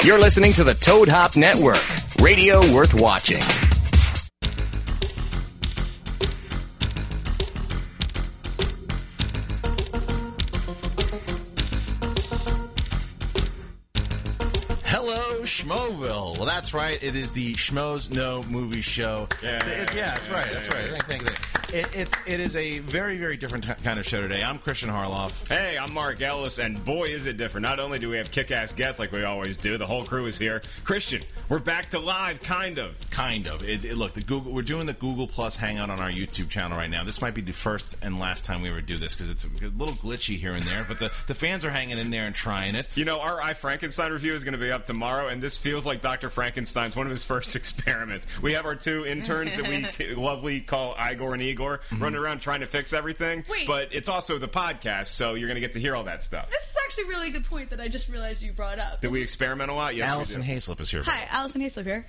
You're listening to the Toad Hop Network, radio worth watching. Hello, Schmoville. Well, that's right. It is the Schmoes Know Movie Show. Yeah, That's right. Thank you. It is a very, very different kind of show today. I'm Christian Harloff. Hey, I'm Mark Ellis, and boy, is it different. Not only do we have kick-ass guests like we always do, the whole crew is here. Christian, we're back to live, kind of. Look, we're doing the Google Plus Hangout on our YouTube channel right now. This might be the first and last time we ever do this because it's a little glitchy here and there, but the fans are hanging in there and trying it. You know, our I, Frankenstein review is going to be up tomorrow, and this feels like Dr. Frankenstein's one of his first experiments. We have our two interns that we lovely call Igor and Igor running around trying to fix everything. Wait. But it's also the podcast, so you're going to get to hear all that stuff. This is actually a really good point that I just realized you brought up. Did we experiment a lot? Yes, Allison we did. Hayslip is here. Hi, Allison Hayslip here.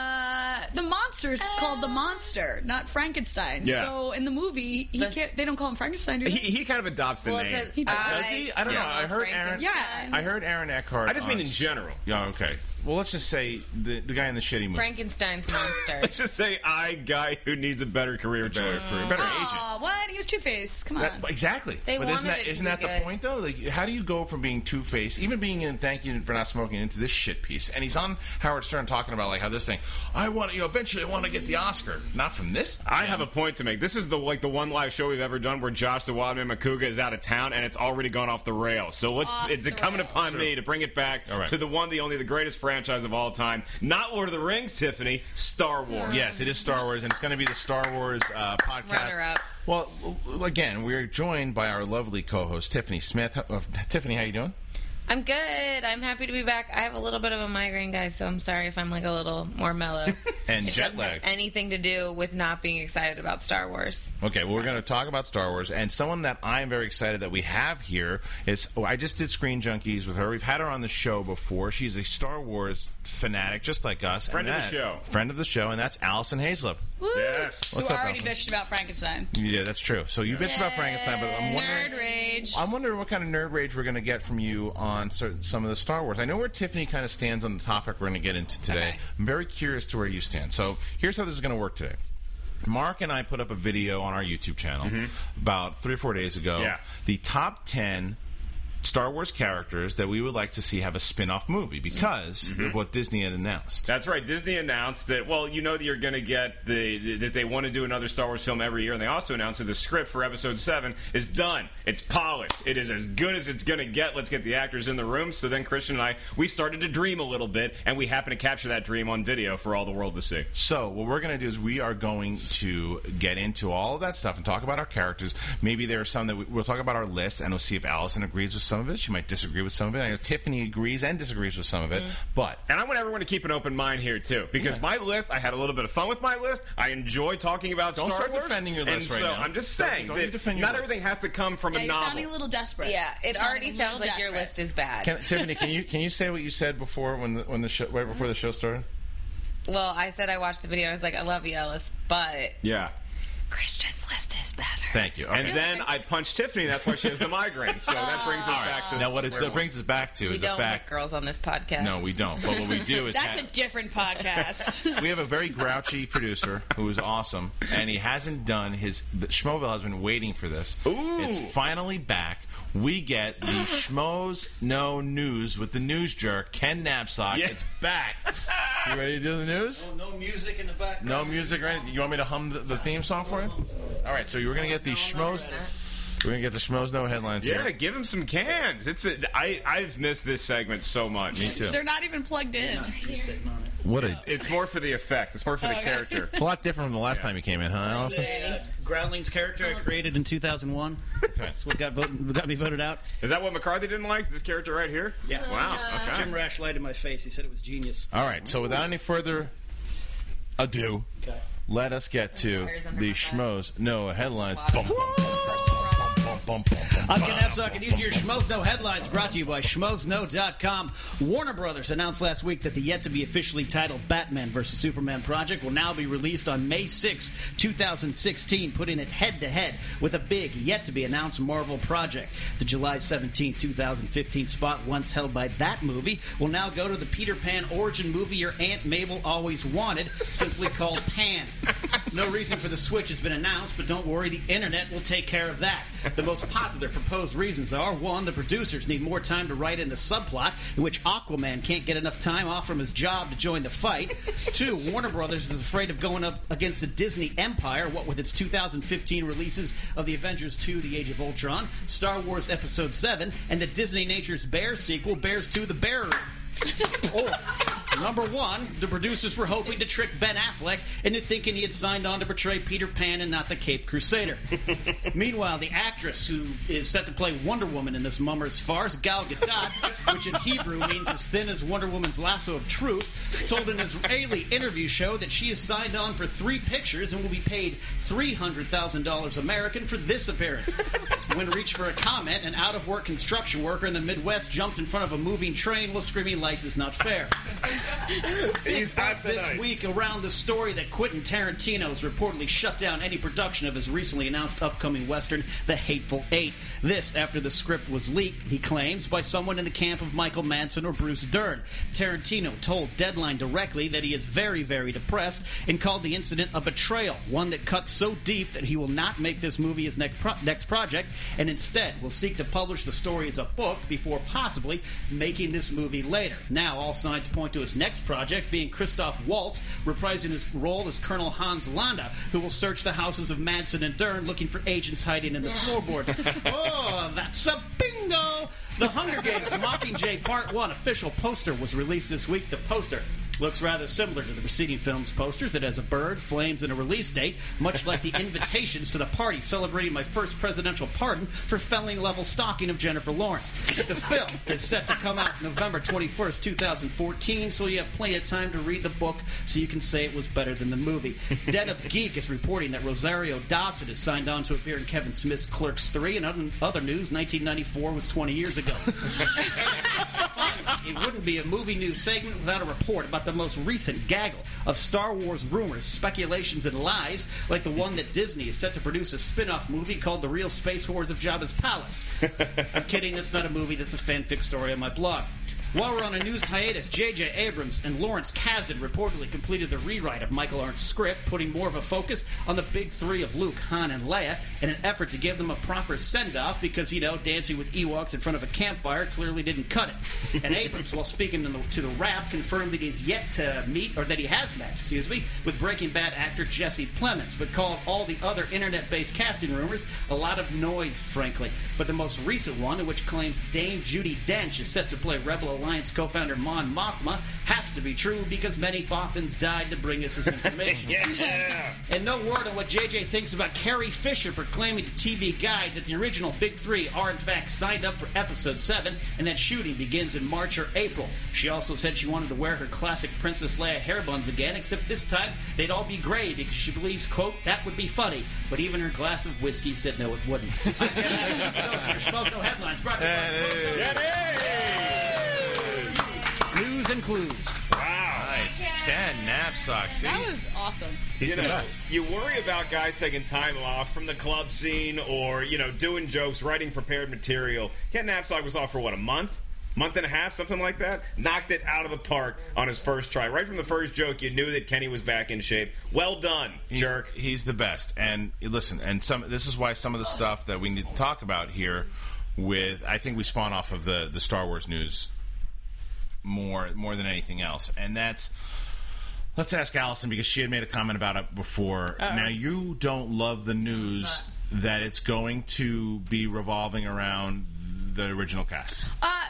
The monster's called the monster, not Frankenstein. Yeah. So in the movie, they don't call him Frankenstein, do they? He kind of adopts the Well, it name. says He does. Does he? I don't know. I heard Aaron. Yeah. I heard Aaron Eckhart. I just mean in general. Yeah. Okay. Well, let's just say the guy in the shitty movie. Frankenstein's monster. Let's just say guy who needs a better career choice. Better agent. Oh, what? He was Two-Face. Come on. Exactly. They but wanted it to isn't be that the good. point though? Like, how do you go from being Two-Face, even being in Thank You for Not Smoking, into this shit piece? And he's on Howard Stern talking about like how this thing, eventually I want to get the Oscar, not from this. I have a point to make. This is the one live show we've ever done where Josh the Wildman Makuga is out of town and it's already gone off the rails. So it's incumbent upon me to bring it back to the one, the only, the greatest franchise of all time. Not Lord of the Rings, Tiffany. Star Wars. Yes, it is Star Wars, and it's going to be the Star Wars podcast. Runner-up. Well, again, we're joined by our lovely co-host Tiffany Smith. Tiffany, how you doing? I'm good. I'm happy to be back. I have a little bit of a migraine, guys, so I'm sorry if I'm like a little more mellow. And it jet doesn't have lagged. anything to do with not being excited about Star Wars. Okay, well, we're going to talk about Star Wars, and someone that I'm very excited that we have here is, I just did Screen Junkies with her. We've had her on the show before. She's a Star Wars fanatic, just like us. Friend of the show. Friend of the show, and that's Allison Hayslip. Woo! Yes. What's Who up, already Allison? bitched about Frankenstein. Yeah, that's true. So you bitched about Frankenstein, but I'm wondering... Nerd rage. I'm wondering what kind of nerd rage we're going to get from you on some of the Star Wars. I know where Tiffany kind of stands on the topic we're going to get into today. Okay. I'm very curious to where you stand. So here's how this is going to work today. Mark and I put up a video on our YouTube channel about 3 or 4 days ago. Yeah. The top 10 Star Wars characters that we would like to see have a spin-off movie because of what Disney had announced. That's right. Disney announced that, well, you know that you're going to get that they want to do another Star Wars film every year, and they also announced that the script for Episode 7 is done. It's polished. It is as good as it's going to get. Let's get the actors in the room. So then Christian and I, we started to dream a little bit, and we happened to capture that dream on video for all the world to see. So what we're going to do is we are going to get into all of that stuff and talk about our characters. Maybe there are some that we'll talk about our list, and we'll see if Allison agrees with some of it. She might disagree with some of it. I know Tiffany agrees and disagrees with some of it. But And I want everyone to keep an open mind here, too, because my list, I had a little bit of fun with my list. I enjoy talking about Don't Star start Wars. defending your list and right so now. I'm just Don't saying you that defend your not list. everything has to come from Yeah, a you're novel. sounding a little desperate. Yeah, it Sounding already a sounds little like your desperate. list is bad. Tiffany, can you say what you said before when the show right before the show started? Well, I said I watched the video. I was like, I love you, Ellis, but Yeah. Christian's list is better. Thank you. Okay. And then I punched Tiffany. That's why she has the migraine. So that brings us back to Now, what square it one. brings us back to We is the don't fact. like girls on this podcast. No, we don't. But what we do is That's a different podcast. we have a very grouchy producer who is awesome, and he hasn't done Schmoville has been waiting for this. Ooh. It's finally back. We get the Schmoes Know News with the news jerk, Ken Knapsack. Yeah. It's back. You ready to do the news? No music in the background. No music or anything? You want me to hum the theme song for you? All right, so you're going to get the Schmoes... We're going to get the Schmoes Know headlines Yeah, here. give him some cans. I've missed this segment so much. Me too. They're not even plugged in. Just sitting on it. What is It's more for the effect. It's more for the Okay. character. It's a lot different from the last time you came in, huh, Allison? Groundling's character I created in 2001. Okay. That's what got me voted out. Is that what McCarthy didn't like? This character right here? Yeah. Wow. Okay. Jim Rash lied in my face. He said it was genius. All right, so without any further ado, Okay. let us get to Wires under the my Schmoes Know headlines. Bottom. Bum, bum, bum, bum, bum, bum, I'm Ken Napzok, and these are your Schmoes Know headlines brought to you by SchmoesKnow.com. Warner Brothers announced last week that the yet-to-be officially titled Batman vs. Superman project will now be released on May 6, 2016, putting it head-to-head with a big, yet-to-be-announced Marvel project. The July 17, 2015 spot once held by that movie will now go to the Peter Pan origin movie your Aunt Mabel always wanted, simply called Pan. No reason for the switch has been announced, but don't worry, the internet will take care of that. The most popular proposed reasons are: 1, the producers need more time to write in the subplot, in which Aquaman can't get enough time off from his job to join the fight. 2, Warner Brothers is afraid of going up against the Disney empire, what with its 2015 releases of The Avengers 2, The Age of Ultron, Star Wars Episode 7, and the Disney Nature's Bear sequel, Bears 2, The Bear Room. Or, number 1, the producers were hoping to trick Ben Affleck into thinking he had signed on to portray Peter Pan and not the Caped Crusader. Meanwhile, the actress who is set to play Wonder Woman in this mummers farce, Gal Gadot, which in Hebrew means as thin as Wonder Woman's lasso of truth, told an Israeli interview show that she has signed on for 3 pictures and will be paid $300,000 American for this appearance. When reached for a comment, an out-of-work construction worker in the Midwest jumped in front of a moving train while screaming, "Life is not fair." He's hot This tonight. week around the story that Quentin Tarantino has reportedly shut down any production of his recently announced upcoming Western, The Hateful Eight. This after the script was leaked, he claims, by someone in the camp of Michael Manson or Bruce Dern. Tarantino told Deadline directly that he is very, very depressed and called the incident a betrayal, one that cuts so deep that he will not make this movie his next project, and instead will seek to publish the story as a book before possibly making this movie later. Now, all signs point to his next project being Christoph Waltz reprising his role as Colonel Hans Landa, who will search the houses of Manson and Dern looking for agents hiding in the floorboards. Oh, that's a bingo! The Hunger Games Mockingjay Part 1 official poster was released this week. The poster looks rather similar to the preceding film's posters. It has a bird, flames, and a release date, much like the invitations to the party celebrating my first presidential pardon for felony-level stalking of Jennifer Lawrence. The film is set to come out November 21st, 2014, so you have plenty of time to read the book so you can say it was better than the movie. Den of Geek is reporting that Rosario Dawson has signed on to appear in Kevin Smith's Clerks 3, and other news, 1994 was 20 years ago. It wouldn't be a movie news segment without a report about the most recent gaggle of Star Wars rumors, speculations, and lies, like the one that Disney is set to produce a spin-off movie called The Real Space Hordes of Jabba's Palace. I'm kidding, that's not a movie, that's a fanfic story on my blog. While we're on a news hiatus, J.J. Abrams and Lawrence Kasdan reportedly completed the rewrite of Michael Arndt's script, putting more of a focus on the big three of Luke, Han, and Leia in an effort to give them a proper send-off because, dancing with Ewoks in front of a campfire clearly didn't cut it. And Abrams, while speaking to the Wrap, confirmed that he's yet to meet, or that he has met, with Breaking Bad actor Jesse Plemons, but called all the other internet-based casting rumors a lot of noise, frankly. But the most recent one, in which claims Dame Judi Dench is set to play Rebel Alliance co-founder Mon Mothma, has to be true because many Bothans died to bring us this information. Yeah. And no word on what JJ thinks about Carrie Fisher proclaiming to TV Guide that the original Big Three are in fact signed up for Episode 7 and that shooting begins in March or April. She also said she wanted to wear her classic Princess Leia hair buns again, except this time they'd all be gray because she believes, quote, that would be funny. But even her glass of whiskey said no, it wouldn't. Those are your Schmoes Know headlines brought to you by News and Clues. Wow. Nice. Ken Napzok. See? That was awesome. He's the best. You worry about guys taking time off from the club scene or, doing jokes, writing prepared material. Ken Napzok was off for, a month? Month and a half, something like that? Knocked it out of the park on his first try. Right from the first joke, you knew that Kenny was back in shape. Well done, jerk. He's the best. And listen, this is why some of the stuff that we need to talk about here I think we spawn off of the Star Wars news more than anything else. And let's ask Allison, because she had made a comment about it before. Now, you don't love the news that it's going to be revolving around the original cast.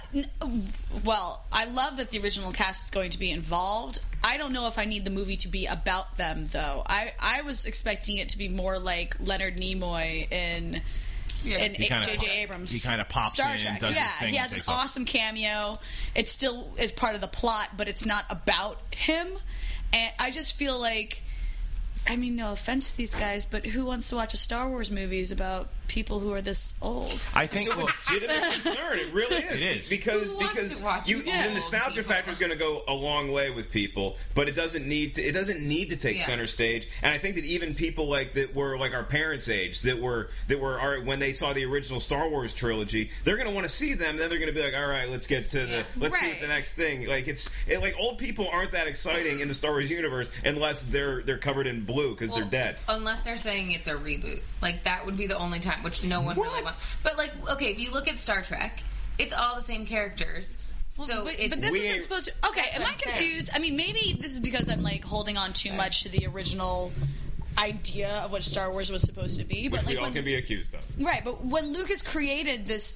Well, I love that the original cast is going to be involved. I don't know if I need the movie to be about them, though. I was expecting it to be more like Leonard Nimoy in J.J. Abrams' he kind of pops Star in Trek. and does his thing. He has an awesome cameo. It still is part of the plot, but it's not about him. And I just feel like, no offense to these guys, but who wants to watch a Star Wars movies about people who are this old? I think It's a legitimate concern. It really is. It is. because Who wants to watch the old nostalgia people? factor is going to go a long way with people, but it doesn't need to take Yeah. center stage. And I think that even people like that were like our parents' age that were when they saw the original Star Wars trilogy, they're going to want to see them. Then they're going to be like, all right, let's get to let's see what Right. the next thing. Like like old people aren't that exciting in the Star Wars universe unless they're covered in blue because they're dead. Unless they're saying it's a reboot. Like, that would be the only time, which no one really wants. But, like, okay, if you look at Star Trek, it's all the same characters. So but it's... this we isn't ain't- supposed to. Okay, That's am what I I'm saying. confused? I mean, maybe this is because I'm like holding on too much to the original idea of what Star Wars was supposed to be. But Which like we all when, can be accused of. right, but when Lucas created this,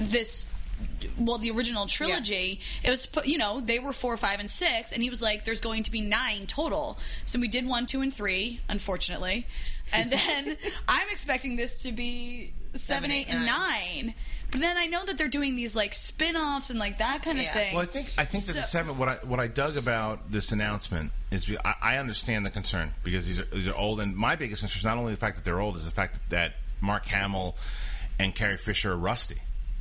the original trilogy, it was, they were 4, 5, and 6, and he was like, "There's going to be 9 total." So we did 1, 2, and 3, unfortunately, and then I'm expecting this to be 7, 8, and 9. But then I know that they're doing these like spin-offs and like that kind of Yeah. thing. Well, I think that the 7. What I dug about this announcement is I understand the concern because these are old, and my biggest concern is not only the fact that they're old, is the fact that Mark Hamill and Carrie Fisher are rusty.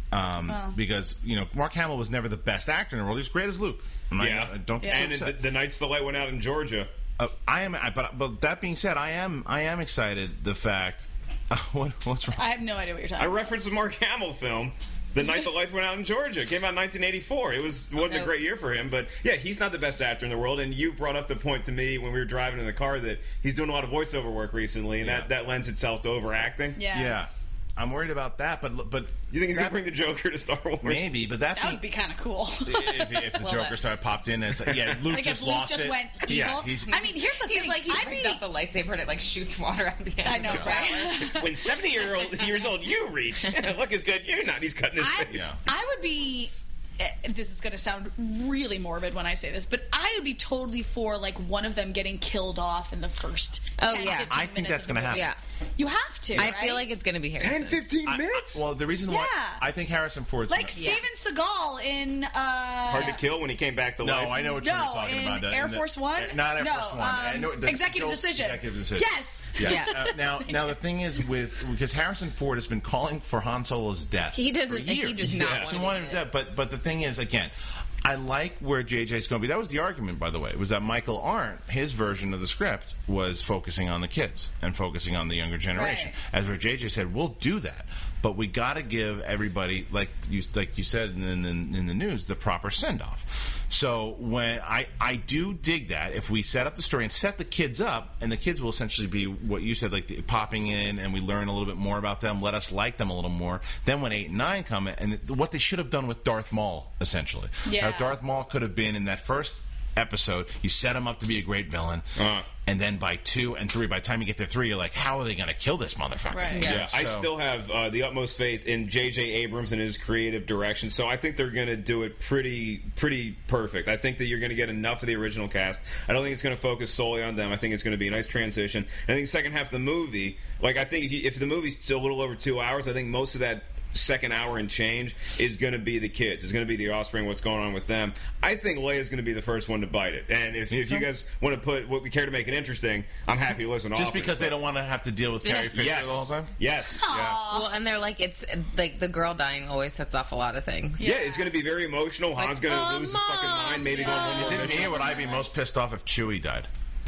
Because Mark Hamill was never the best actor in the world. He was great as Luke. Don't get And upset. the nights the light went out in Georgia. I am, but that being said, I am excited. The fact, what's wrong? I have no idea what you're talking I about. referenced the Mark Hamill film, The Night the Lights Went Out in Georgia. It came out in 1984. It wasn't a great year for him, but yeah, he's not the best actor in the world. And you brought up the point to me when we were driving in the car that he's doing a lot of voiceover work recently, and that lends itself to overacting. Yeah. I'm worried about that. But You think he's going to bring the Joker to Star Wars? maybe, but that That would be kind of cool. if the Joker started popped in as Luke Like just if Luke lost just it. went evil. Yeah, he's I mean, here's the He's thing. like, he brings out the lightsaber and it, like, shoots water out the end. I know, right? When 70 years old you reach, look as good you're not. He's cutting his face. I would be. This is going to sound really morbid when I say this, but I would be totally for like one of them getting killed off in the first 10, 15 minutes. I think that's going to happen. Yeah. You have to. I right? feel like it's going to be Harrison. 10-15 minutes? Well, the reason why Yeah. I think Harrison Ford's like Steven Seagal in. Hard to Kill when he came back to No, life. I know what you're talking in about. Air Force One? Not Air No, Force One. I know Executive Decision. Executive Decision. Yes. Yeah. Now the thing is because Harrison Ford has been calling for Han Solo's death. He doesn't. For years. He does not He doesn't want him dead. But the thing is, again, I like where JJ's going to be. That was the argument, by the way, was that Michael Arndt, his version of the script, was focusing on the kids and focusing on the younger generation. Right. As where JJ said, we'll do that, but we got to give everybody, like you said in the news, the proper send off. So when I do dig that, if we set up the story and set the kids up, and the kids will essentially be what you said, like popping in, and we learn a little bit more about them, let us like them a little more. Then when 8 and 9 come, and what they should have done with Darth Maul, essentially. Yeah. Darth Maul could have been in that first episode. You set him up to be a great villain, and then by 2 and 3, by the time you get to 3, you're like, how are they going to kill this motherfucker? Right. Yeah, I So- still have the utmost faith in J.J. Abrams and his creative direction. So I think they're going to do it pretty perfect. I think that you're going to get enough of the original cast. I don't think it's going to focus solely on them. I think it's going to be a nice transition. And I think the second half of the movie, like I think if the movie's still a little over 2 hours, I think most of that second hour and change is going to be the kids. It's going to be the offspring, what's going on with them. I think Leia's going to be the first one to bite it. And if you guys want to put what we care to make it interesting, I'm happy to listen to Just offers, because they don't want to have to deal with Carrie Fisher Yes. the whole time? Yes. Yeah. Well, and they're like, it's like the girl dying always sets off a lot of things. Yeah, it's going to be very emotional. Han's going to lose his fucking mind, maybe go on Is one it me, or would I be most pissed off if Chewie died?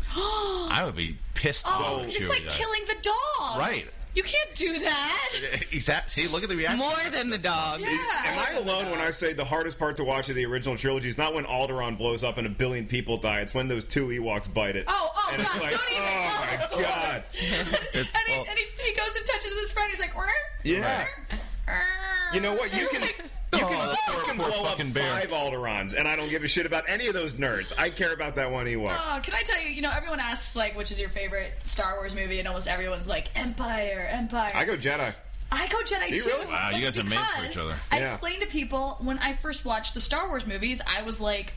I would be pissed off if It's Chewie like died. killing the dog. Right. You can't do that. Exactly. See, look at the reaction. More than the dog. Yeah. Am I alone when I say the hardest part to watch of the original trilogy is not when Alderaan blows up and 1 billion people die? It's when those 2 Ewoks bite it. Oh, And it's God, like, don't even. oh, my God. and he goes and touches his friend. He's like, "Rrr, Yeah. rrr." You know what? You can poor blow up fucking bear. 5 Alderaans, and I don't give a shit about any of those nerds. I care about that one Ewok. Oh, can I tell you? Everyone asks like, which is your favorite Star Wars movie, and almost everyone's like, Empire. I go Jedi. I go Jedi you too. really? Wow, you guys are made for each because other. I Yeah. explained to people when I first watched the Star Wars movies, I was like,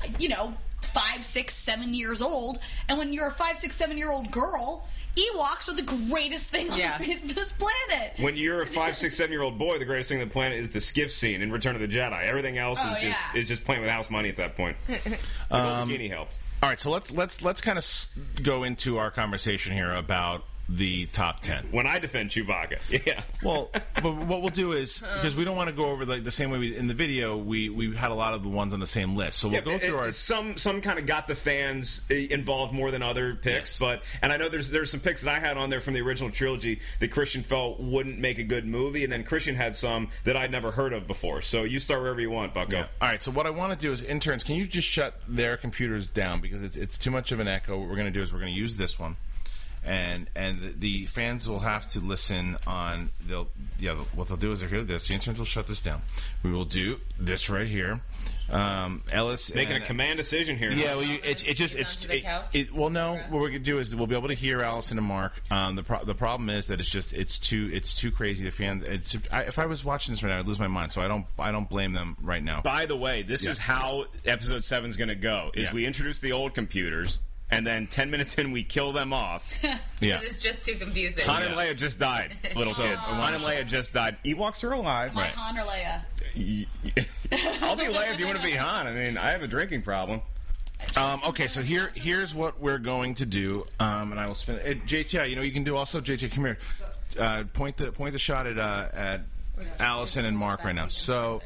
5, 6, 7 years old, and when you're a 5, 6, 7-year-old girl, Ewoks are the greatest thing on Yeah. the face of this planet. When you're a 5, 6, 7-year-old boy, the greatest thing on the planet is the skiff scene in Return of the Jedi. Everything else is just playing with house money at that point. The gold bikini helped. All right, so let's kind of go into our conversation here about the top 10. When I defend Chewbacca, yeah. Well, but what we'll do is, because we don't want to go over like the same way in the video, we had a lot of the ones on the same list. So we'll go through our... Some kind of got the fans involved more than other picks, and I know there's some picks that I had on there from the original trilogy that Christian felt wouldn't make a good movie, and then Christian had some that I'd never heard of before. So you start wherever you want, Bucko. Yeah. All right, so what I want to do is, interns, can you just shut their computers down, because it's too much of an echo. What we're going to do is we're going to use this one. And the fans will have to listen on. What they'll do is they'll hear this. The interns will shut this down. We will do this right here. Ellis making a command decision here. Yeah, well, well, no. What we're gonna do is we'll be able to hear Allison and Mark. The problem is that it's too crazy. The fans. If I was watching this right now, I'd lose my mind. So I don't blame them right now. By the way, this is how episode 7 is going to go. We introduce the old computers. And then 10 minutes in, we kill them off. Yeah, it's just too confusing. Han and Leia just died, little kids. Han and Leia just died. Ewoks are alive. Am I Han or Leia? I'll be Leia if you want to be Han. I mean, I have a drinking problem. Okay, so here's what we're going to do, and I will spin it. JTI, you can do also. JT, come here. Point the shot at Allison and Mark right now. So.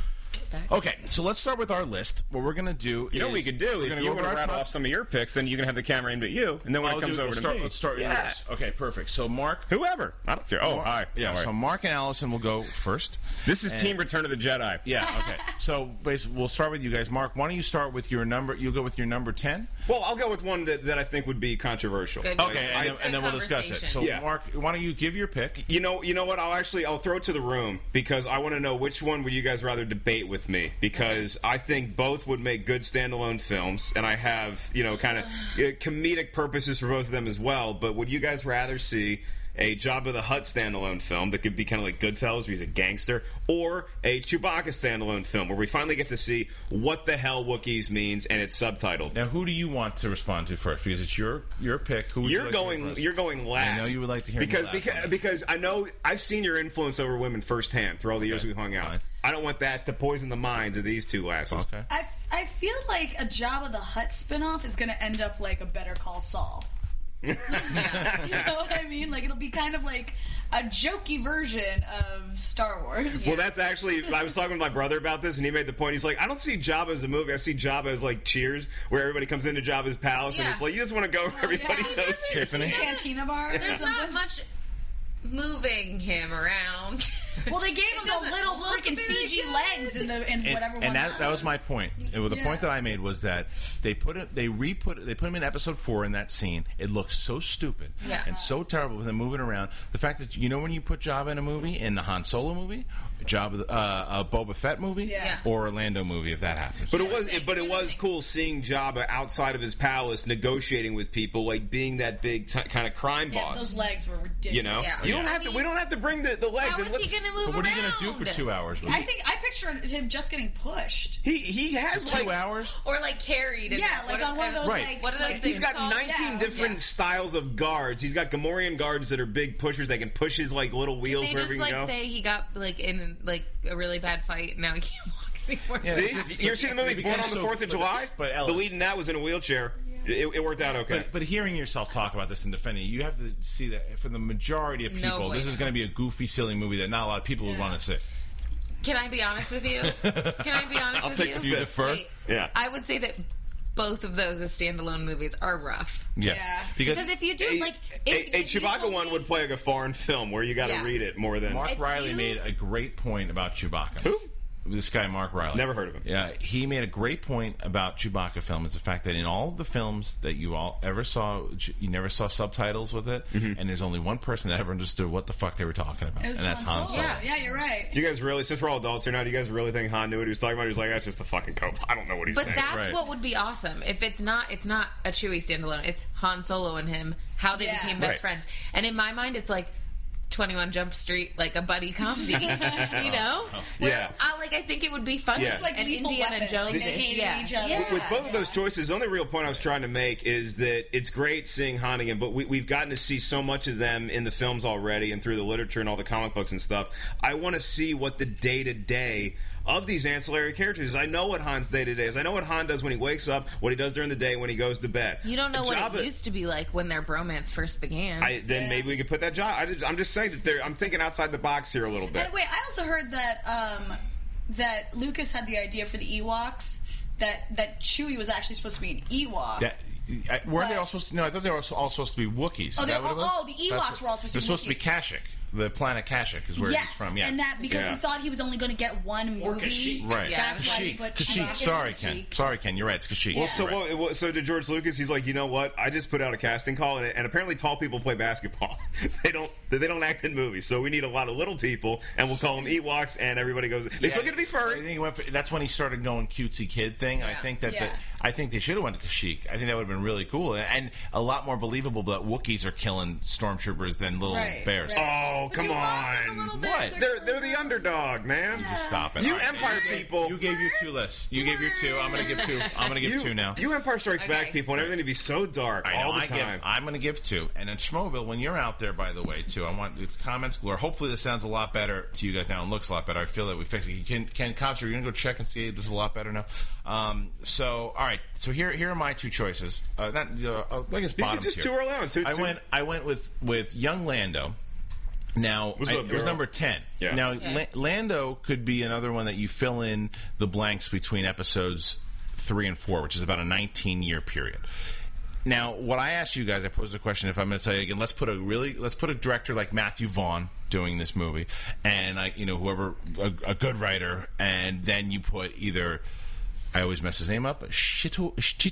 Okay, so let's start with our list. What we're going to do is... what we could do? If you want to rattle off some of your picks, then you can have the camera aimed at you, and then when it comes over to me... Let's start yours. Okay, perfect. So Mark... Whoever. I don't care. Oh, hi. Yeah, so Mark and Allison will go first. This is Team Return of the Jedi. Yeah, okay. So basically, we'll start with you guys. Mark, why don't you start with your number... You'll go with your number 10? Well, I'll go with one that I think would be controversial. Good. Okay, and then we'll discuss it. So, Mark, why don't you give your pick? You know what? I'll throw it to the room, because I want to know which one would you guys rather debate with me, because I think both would make good standalone films, and I have, kind of comedic purposes for both of them as well. But would you guys rather see a Jabba the Hutt standalone film that could be kind of like Goodfellas, where he's a gangster, or a Chewbacca standalone film where we finally get to see what the hell Wookiees means and it's subtitled? Now, who do you want to respond to first? Because it's your pick. Who would you like to hear first? You're going last. I know you would like to hear because I know I've seen your influence over women firsthand through all the years we hung out. Fine. I don't want that to poison the minds of these two lasses. Okay. I feel like a Jabba the Hutt spinoff is going to end up like a Better Call Saul. You know what I mean? Like, it'll be kind of like a jokey version of Star Wars. Well, that's actually... I was talking with my brother about this, and he made the point. He's like, I don't see Jabba as a movie. I see Jabba as, like, Cheers, where everybody comes into Jabba's palace, and it's like, you just want to go where everybody knows Tiffany. Cantina bar. There's not much moving him around. Well, they gave him the little freaking CG legs in whatever one. And that was my point. The point that I made was that they put him in episode 4 in that scene. It looks so stupid and so terrible with him moving around. The fact that when you put Jabba in a movie, in the Han Solo movie, Jabba, a Boba Fett movie, or Orlando movie, if that happens. But it was cool seeing Jabba outside of his palace negotiating with people, like being that big kind of crime boss. Those legs were ridiculous. We don't have to bring the legs. How is he going to move But what are you around? going to do for 2 hours? I picture him just getting pushed. He has like 2 hours, or like carried. On one of those. Right. What are those things He's got called? 19 different styles of guards. He's got Gamorrean guards that are big pushers. They can push his like little wheels wherever he can go. They just say he got like in like a really bad fight and now he can't walk anymore. See, you ever seen the movie Born on the 4th of July? But Ellis, the lead in that was in a wheelchair. It worked out okay. But hearing yourself talk about this and defending it, you have to see that for the majority of people, this is going to be a goofy, silly movie that not a lot of people would want to see. Can I be honest with you? I'll take you defer? Wait, yeah. I would say that both of those as standalone movies are rough. Yeah. Because if you do a Chewbacca one would play like a foreign film where you got to read it more than Mark Riley made a great point about Chewbacca. Who? This guy, Mark Riley. Never heard of him. Yeah, he made a great point about Chewbacca film. It's the fact that in all the films that you all ever saw, you never saw subtitles with it, and there's only one person that ever understood what the fuck they were talking about, and that's Han Solo. Yeah, you're right. Do you guys really, since we're all adults here now, do you guys really think Han knew what he was talking about? He was like, that's just the fucking cope. I don't know what he's saying. But that's what would be awesome. If it's not a Chewie standalone. It's Han Solo and him, how they became best friends. And in my mind, it's like 21 Jump Street, like a buddy comedy, you know? Yeah. I think it would be fun. Yeah. It's like and Lethal Indiana Weapon. Jones. Like they hated each other. With both of those choices, the only real point I was trying to make is that it's great seeing Han again, but we've gotten to see so much of them in the films already and through the literature and all the comic books and stuff. I want to see what the day-to-day of these ancillary characters. I know what Han's day-to-day is. I know what Han does when he wakes up, what he does during the day, and when he goes to bed. You don't know what it used to be like when their bromance first began. Then maybe we could put that job. I'm just saying that I'm thinking outside the box here a little bit. And wait, I also heard that that Lucas had the idea for the Ewoks that Chewie was actually supposed to be an Ewok. Weren't they all supposed to? No, I thought they were all supposed to be Wookiees. The Ewoks were all supposed to be Wookiees. They're supposed to be Kashyyyk. The planet Kashyyyk is where he's from. Yeah, and that because he thought he was only going to get one movie. Right. Yeah, that's why he put Kashyyyk. Sorry, Ken. You're right. It's Kashyyyk. Well, so to George Lucas, he's like, you know what? I just put out a casting call, and apparently tall people play basketball. they don't act in movies, so we need a lot of little people, and we'll call them Ewoks, and everybody goes. They still get to be furry. I think that's when he started going cutesy kid thing. Yeah. I think I think they should have went to Kashyyyk. I think that would have been really cool and a lot more believable that Wookiees are killing stormtroopers than little bears. Right. Oh, come on. What? They're the underdog, man. Yeah. Just stop it. You Empire people. You gave your 2 lists. You gave your 2. I'm going to give 2. I'm going to give 2 now. You Empire Strikes Back people and everything to be so dark all the time. I'm going to give 2. And then Schmoville, when you're out there, by the way, too, I want the comments galore. Hopefully this sounds a lot better to you guys now and looks a lot better. I feel that we fixed it. Ken Cops, you're going to go check and see this is a lot better now. So, all right. So here are my 2 choices. I guess bottom just tier. 2 early on. I went with young Lando. Now, it was number 10. Yeah. Now, Lando could be another one that you fill in the blanks between episodes 3 and 4, which is about a 19-year period. Now, what I asked you guys, I posed a question. If I'm going to tell you again, let's put a director like Matthew Vaughn doing this movie, and whoever a good writer, and then you put either. I always mess his name up. Chitowell,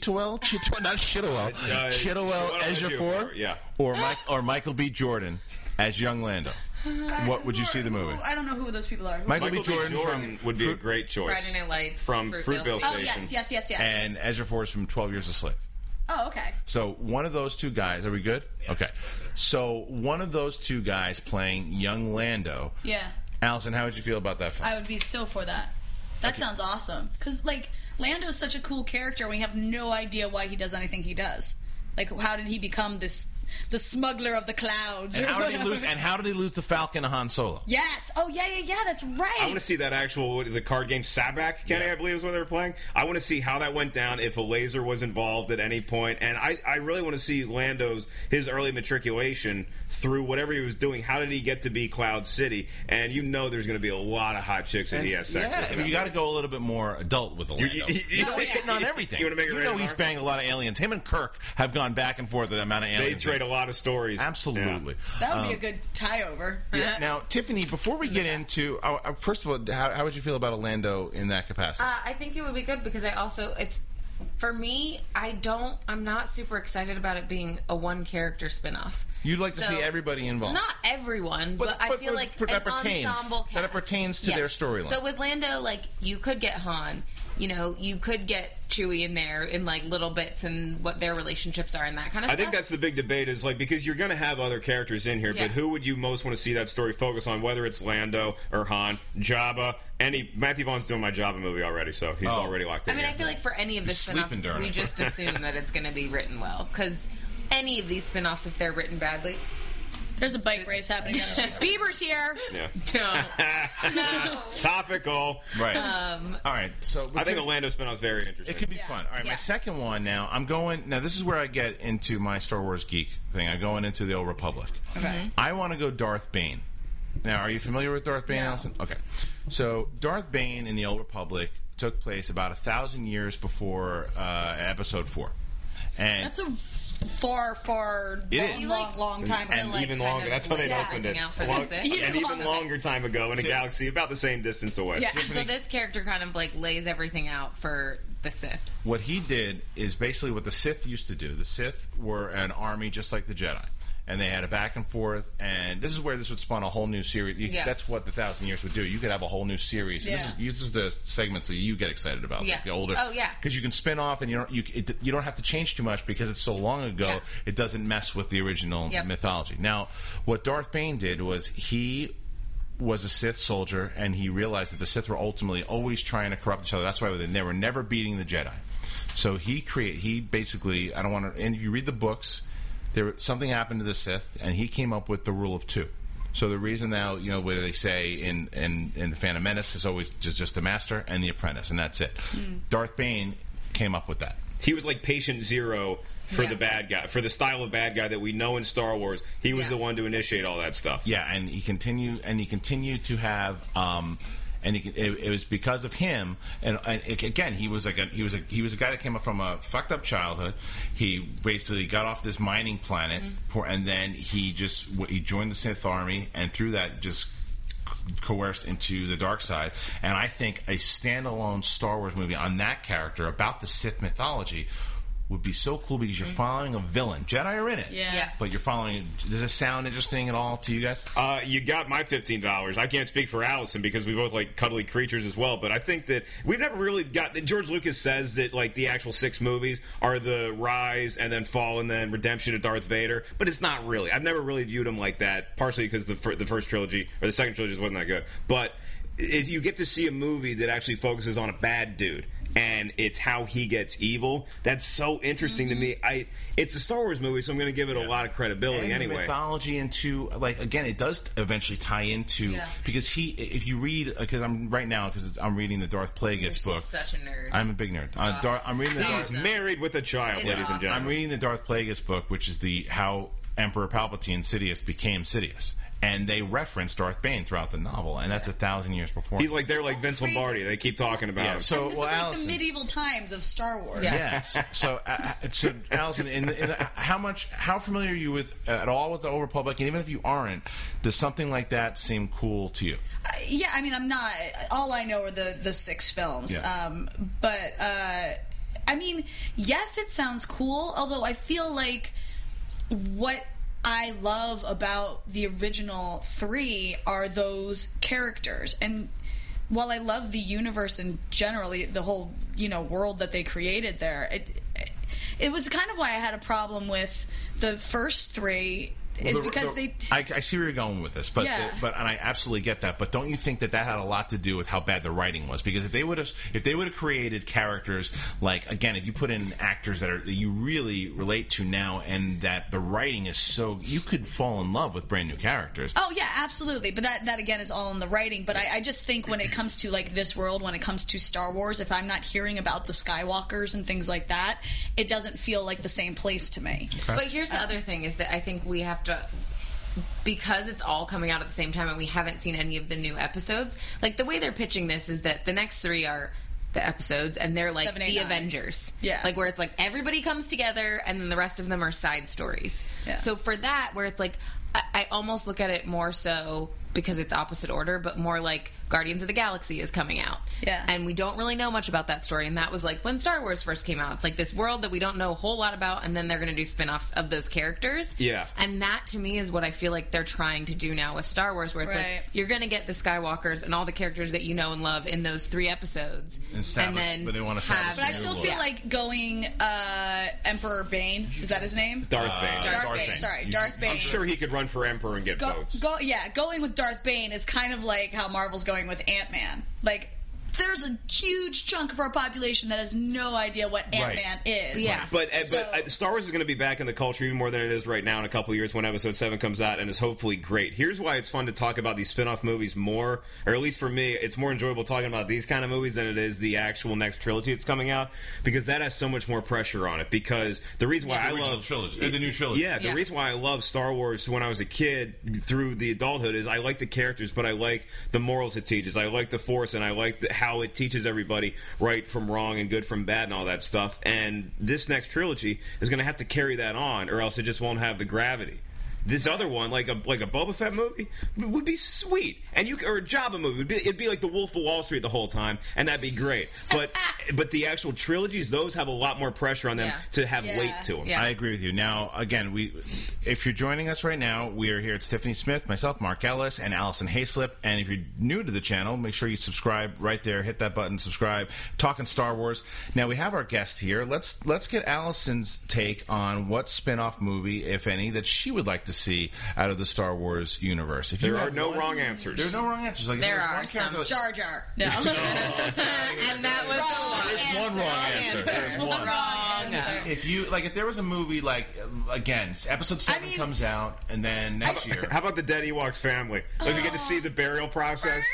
not Chitowell. Chitowell Ejiofor, or Michael B. Jordan as young Lando. What would you see the movie? I don't know who those people are. Michael B. Jordan would be a great choice. Friday Night Lights from Fruitvale Station. Oh yes. And Ejiofor is from 12 Years a Slave. Oh, okay. So one of those 2 guys. Are we good? Yeah. Okay. So one of those 2 guys playing young Lando. Yeah. Allison, how would you feel about that film? I would be so for that. That sounds awesome. Because Lando is such a cool character. We have no idea why he does anything he does. How did he become the smuggler of the clouds? And how did he lose the Falcon to Han Solo? Yes. Oh, yeah, that's right. I want to see that the card game Sabak, Kenny, I believe is what they were playing. I want to see how that went down, if a laser was involved at any point. And I really want to see his early matriculation through whatever he was doing. How did he get to be Cloud City? And there's going to be a lot of hot chicks and he has sex with them. You got to go a little bit more adult with Lando. He's hitting on everything. You want to make it he's banging a lot of aliens. Him and Kirk have gone back and forth with the amount of aliens. They trade a lot of stories. Absolutely. Yeah. That would be a good tie-over. Yeah. Now, Tiffany, before we get into... first of all, how would you feel about Lando in that capacity? I think it would be good because for me, I'm not super excited about it being a one-character spin-off. You'd like to see everybody involved. Not everyone, but I feel like an ensemble cast. That it pertains to their storyline. So with Lando, you could get Han, you could get Chewie in there in little bits and what their relationships are and that kind of stuff. I think that's the big debate is because you're going to have other characters in here, but who would you most want to see that story focus on, whether it's Lando or Han, Jabba, Matthew Vaughn's doing my Jabba movie already, so he's already locked in. I feel like for any of the spin-offs, we just assume that it's going to be written well, because any of these spin-offs, if they're written badly... There's a bike race happening down the street. Bieber's here. Yeah. No. Topical. Right. All right. So I think the Lando spin-off is very interesting. It could be fun. All right. My second one now. Now this is where I get into my Star Wars geek thing. I'm going into the Old Republic. Okay. I want to go Darth Bane. Now, are you familiar with Darth Bane, Allison? Okay. So Darth Bane in the Old Republic took place about 1,000 years before Episode 4. And that's a far long time ago. And even longer. That's how they opened it. And even longer time ago in a galaxy about the same distance away. Yeah. So this character kind of lays everything out for the Sith. What he did is basically what the Sith used to do. The Sith were an army just like the Jedi. And they had a back and forth, and this is where this would spawn a whole new series. That's what the 1,000 Years would do. You could have a whole new series. Yeah. This is the segments that you get excited about, the older. Oh yeah, because you can spin off, and you don't have to change too much because it's so long ago. Yeah. It doesn't mess with the original mythology. Now, what Darth Bane did was he was a Sith soldier, and he realized that the Sith were ultimately always trying to corrupt each other. That's why they were never beating the Jedi. So he basically, I don't want to. And if you read the books. Something happened to the Sith, and he came up with the rule of 2. So the reason now, what they say in the Phantom Menace is always just the Master and the Apprentice, and that's it. Darth Bane came up with that. He was like patient zero for the bad guy, for the style of bad guy that we know in Star Wars. He was the one to initiate all that stuff. Yeah, and he continued to have. It was because of him, and again, he was a guy that came up from a fucked up childhood. He basically got off this mining planet, and then he joined the Sith Army, and through that just coerced into the dark side. And I think a standalone Star Wars movie on that character about the Sith mythology would be so cool because you're following a villain. Jedi are in it. Yeah. But you're following... Does this sound interesting at all to you guys? You got my $15. I can't speak for Allison because we both like cuddly creatures as well, but I think that we've never really got... George Lucas says that like the actual 6 movies are the rise and then fall and then redemption of Darth Vader, but it's not really. I've never really viewed him like that, partially because the first trilogy, or the second trilogy wasn't that good. But if you get to see a movie that actually focuses on a bad dude, and it's how he gets evil, that's so interesting to me. It's a Star Wars movie, so I'm going to give it a lot of credibility and anyway. The mythology into, like, again, it does eventually tie into, because if you read, because I'm reading the Darth Plagueis book. Such a nerd. I'm a big nerd. I'm reading the He's married with a child, ladies and gentlemen. I'm reading the Darth Plagueis book, which is how Emperor Palpatine, Sidious, became Sidious. And they reference Darth Bane throughout the novel, and that's 1,000 years before. He's like, they're like Vince Lombardi. They keep talking about him. So, this is like the medieval times of Star Wars. Yes. So Allison, how familiar are you with at all with the Old Republic? And even if you aren't, does something like that seem cool to you? Yeah, I mean, I'm not. All I know are the 6 films. Yeah. But I mean, yes, it sounds cool. Although I feel like what I love about the original 3 are those characters. And while I love the universe and generally the whole, world that they created there, it was kind of why I had a problem with the first 3. I see where you're going with this, but and I absolutely get that. But don't you think that had a lot to do with how bad the writing was? Because if they would have created characters like, again, if you put in actors that you really relate to now, and that the writing is so, you could fall in love with brand new characters. Oh yeah, absolutely. But that again is all in the writing. But I just think when it comes to like this world, when it comes to Star Wars, if I'm not hearing about the Skywalkers and things like that, it doesn't feel like the same place to me. Okay. But here's the other thing is that I think we have to, because it's all coming out at the same time and we haven't seen any of the new episodes, like the way they're pitching this is that the next 3 are the episodes and they're like 7, 8, the 9. Avengers. Yeah. Like where it's like everybody comes together and then the rest of them are side stories. Yeah. So for that, where it's like, I almost look at it more so because it's opposite order, but more like Guardians of the Galaxy is coming out. Yeah. And we don't really know much about that story. And that was like when Star Wars first came out. It's like this world that we don't know a whole lot about, and then they're going to do spin-offs of those characters. Yeah. And that, to me, is what I feel like they're trying to do now with Star Wars, where it's like, you're going to get the Skywalkers and all the characters that you know and love in those 3 episodes. And then but they want to But I still feel like going Emperor Bane, is that his name? Darth Bane. Darth Bane, sorry. Darth Bane. I'm sure he could run for Emperor and get votes. Going with Darth Bane is kind of like how Marvel's going with Ant-Man. Like, there's a huge chunk of our population that has no idea what Ant-Man is. Yeah. But Star Wars is going to be back in the culture even more than it is right now in a couple of years when Episode 7 comes out and is hopefully great. Here's why it's fun to talk about these spin-off movies more, or at least for me, it's more enjoyable talking about these kind of movies than it is the actual next trilogy that's coming out, because that has so much more pressure on it. Because the reason why I love the new trilogy. Yeah, the reason why I love Star Wars when I was a kid through the adulthood is I like the characters, but I like the morals it teaches. I like the Force, and I like how it teaches everybody right from wrong and good from bad and all that stuff. And this next trilogy is going to have to carry that on, or else it just won't have the gravity. This other one, like a Boba Fett movie, would be sweet, and or a Jabba movie, it'd be like the Wolf of Wall Street the whole time, and that'd be great. But the actual trilogies, those have a lot more pressure on them to have weight to them. Yeah. I agree with you. Now, again, if you're joining us right now, we are here at Tiffany Smith, myself, Mark Ellis, and Allison Hayslip. And if you're new to the channel, make sure you subscribe right there. Hit that button, subscribe. Talking Star Wars. Now we have our guest here. Let's get Allison's take on what spin-off movie, if any, that she would like to see out of the Star Wars universe. If there are no wrong answers. There are no wrong answers. Like, there are some. Jar Jar. No. And that was There's one wrong answer. There's one. Wrong. Yeah. If there was a movie again, episode 7 comes out, and then next year. How about the Dead Ewoks family? Like, we get to see the burial process.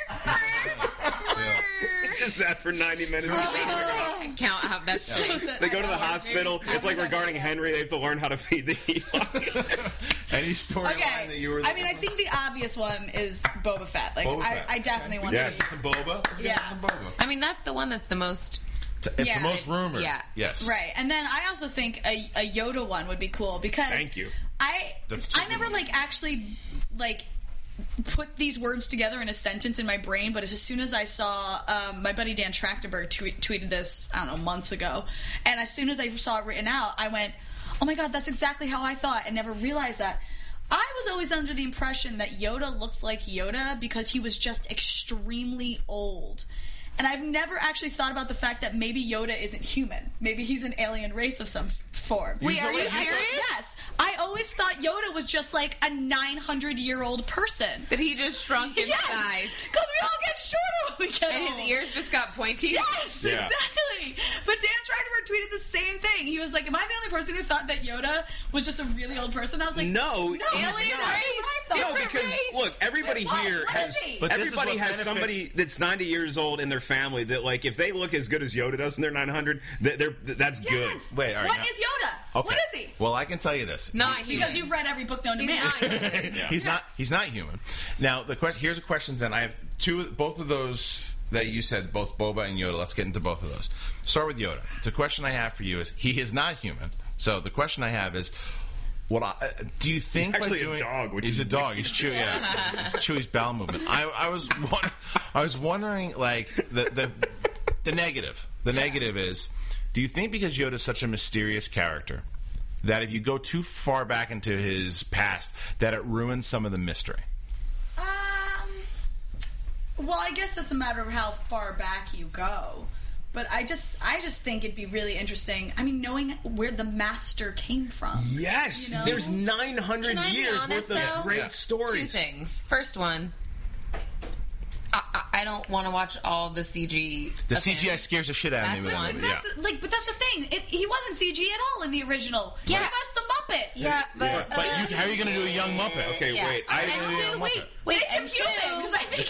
It's just that for 90 minutes. Count how that's so They go to the hospital. It's like regarding Henry, they have to learn how to feed the Ewok. Any storyline that you were... I mean, I think the obvious one is Boba Fett. Like, Boba Fett. I definitely want to see some Boba. Yeah. Some Boba. I mean, that's the one that's the most... It's the most rumored. Yeah. Yes. Right. And then I also think a Yoda one would be cool because... Thank you. I never, actually, put these words together in a sentence in my brain, but as soon as I saw my buddy Dan Trachtenberg tweeted this, I don't know, months ago, and as soon as I saw it written out, I went, oh my god, that's exactly how I thought, and never realized that. I was always under the impression that Yoda looked like Yoda because he was just extremely old. And I've never actually thought about the fact that maybe Yoda isn't human. Maybe he's an alien race of some form. Wait, are you serious? Yes. I always thought Yoda was just like a 900-year-old person. That he just shrunk in size. Because we all get shorter when we get And old. his ears just got pointy? Yes, Yeah. exactly. But Dan Trachtenberg tweeted the same thing. He was like, am I the only person who thought that Yoda was just a really old person? I was like, No, alien he's not. race. No, because look, everybody here What has is he? But this is everybody what has benefits- somebody that's 90 years old in their family that if they look as good as Yoda does when they're 900, that's Yes. good. Wait, all right, What now- is Yoda? Okay. What is he? Well, I can tell you this. Not human. Because you've read every book known to He's man. not human. He's not human. Now, here's the questions, and I have both of those that you said, both Boba and Yoda. Let's get into both of those. Start with Yoda. The question I have for you is, he is not human. So the question I have is, do you think He's actually by doing, a dog, which he's is a dog. He's Chewie. Yeah, it's Chewie's bowel movement. I was wondering, the negative. The negative is, do you think because Yoda's such a mysterious character that if you go too far back into his past, that it ruins some of the mystery? Well, I guess it's a matter of how far back you go. But I just think it'd be really interesting. I mean, knowing where the master came from. Yes, You know? there's 900 Can I be years honest, worth of though? great stories. Two things. First one, I don't want to watch all the CG. The of him. CGI scares the shit out of me. That's with one. that. But that's the thing. He wasn't CG at all in the original. Yeah. He was the Muppet. Yeah, but How are you going to do a young Muppet? Okay, yeah. wait. and two, wait, Make him and human, because I think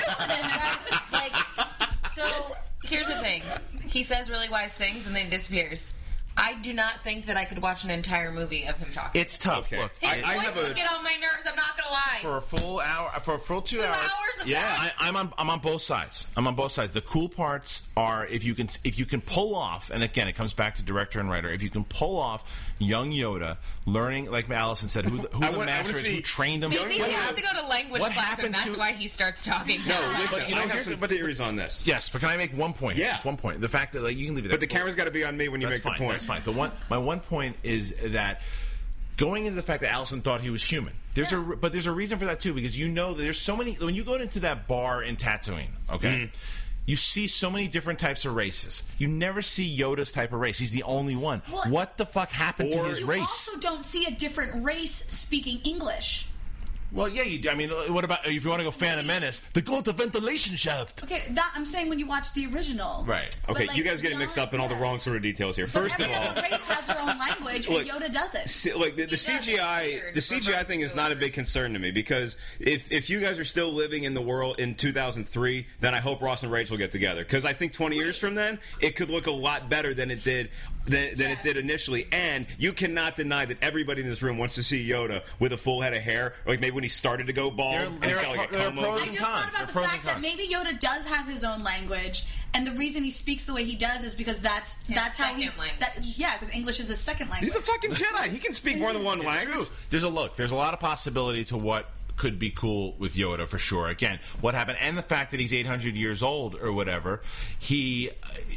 he's human. so here's the thing. He says really wise things and then he disappears. I do not think that I could watch an entire movie of him talking. It's tough. Okay. Look, His voice would get on my nerves. I'm not gonna lie. for a full hour, for a full 2 hours. 2 hours of that? I'm on both sides. I'm on both sides. The cool parts are if you can pull off, and again, it comes back to director and writer. If you can pull off young Yoda learning, like Allison said, who the master is, who trained him. Maybe he has to go to language what class, happened and that's to- why he starts talking. No, listen, But, you know, I have here's some the- theories on this. Yes, but can I make one point? Yeah. Just one point. The fact that you can leave it there. But the camera's got to be on me when you That's make fine. the point. That's fine. My one point is that going into the fact that Allison thought he was human. There's a reason for that too, because you know that there's so many. When you go into that bar in Tatooine, okay, you see so many different types of races. You never see Yoda's type of race. He's the only one. Well, what the fuck happened to his You race? also don't see a different race speaking English. Well, yeah, you do. I mean, what about if you want to go Phantom Menace? They go to ventilation shaft. Okay, that I'm saying when you watch the original. Right. But, Okay, like, you guys getting mixed up in all the wrong sort of details here. But First of every all, other race has their own language, Look, and Yoda doesn't. the does. CGI, It's the weird. CGI thing is not a big concern to me because if you guys are still living in the world in 2003, then I hope Ross and Rachel get together because I think 20 years from then it could look a lot better than it did it did initially. And you cannot deny that everybody in this room wants to see Yoda with a full head of hair, or like maybe when he started to go bald. and he's got like a there are comb pros over. I and just cons. thought There are about the pros and fact that cons. maybe Yoda does have his own language, and the reason he speaks the way he does is because that's how he's. second language. Because English is his second language. He's a fucking Jedi. He can speak more than one language. There's a lot of possibility to what could be cool with Yoda for sure. Again, what happened, and the fact that he's 800 years old or whatever, you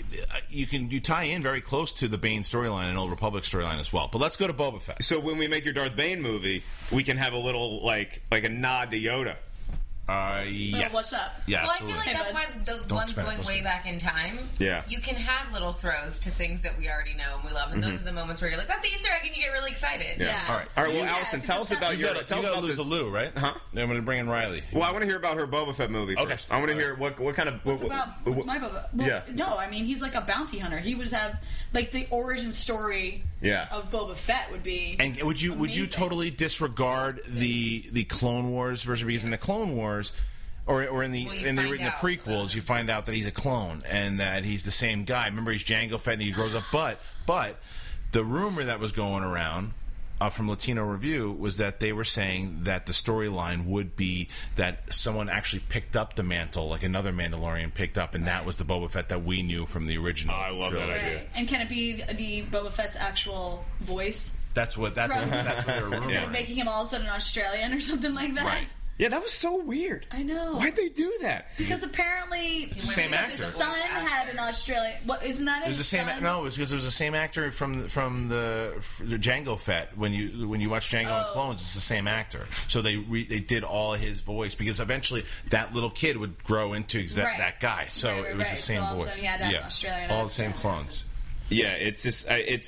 tie in very close to the Bane storyline and Old Republic storyline as well. But let's go to Boba Fett. So when we make your Darth Bane movie, we can have a little like a nod to Yoda. Yes. What's up? Yeah, Well, I feel absolutely. like that's why the ones spend it, going don't way spend it. back in time, Yeah. you can have little throws to things that we already know and we love, and those are the moments where you're like, "That's Easter egg," and you get really excited. Yeah. All right. All right, well, Yeah, Allison, if tell it's us about You your... gotta, Tell us you gotta about lose this... a Lou, right? Huh? Then I'm going to bring in Riley. Well, I want to hear about her Boba Fett movie first. Okay. I want to hear what kind of... What's my Boba? Well, Yeah. No, I mean he's like a bounty hunter. He would have like the origin story Yeah. of Boba Fett would be. And would you amazing. totally disregard the Clone Wars version, because in the Clone Wars or in the Well, you in the find out. prequels you find out that he's a clone and that he's the same guy. Remember, he's Jango Fett and he grows up, but the rumor that was going around from Latino Review was that they were saying that the storyline would be that someone actually picked up the mantle, like another Mandalorian picked up, and that was the Boba Fett that we knew from the original. I love that trilogy. idea. And can it be the Boba Fett's actual voice? That's what they were rumoring. Instead of making him all of a sudden Australian or something like that? Right. Yeah, that was so weird. I know. Why'd they do that? Because apparently the same his actor. son had an Australian. What isn't that? It was the same. No, it was because it was the same actor from the Jango Fett. When you watch Jango and Clones, it's the same actor. So they did all his voice because eventually that little kid would grow into that guy. So Right, it was the same so all of a voice. sudden he had to have an Australian all the same accent. clones. Yeah, it's just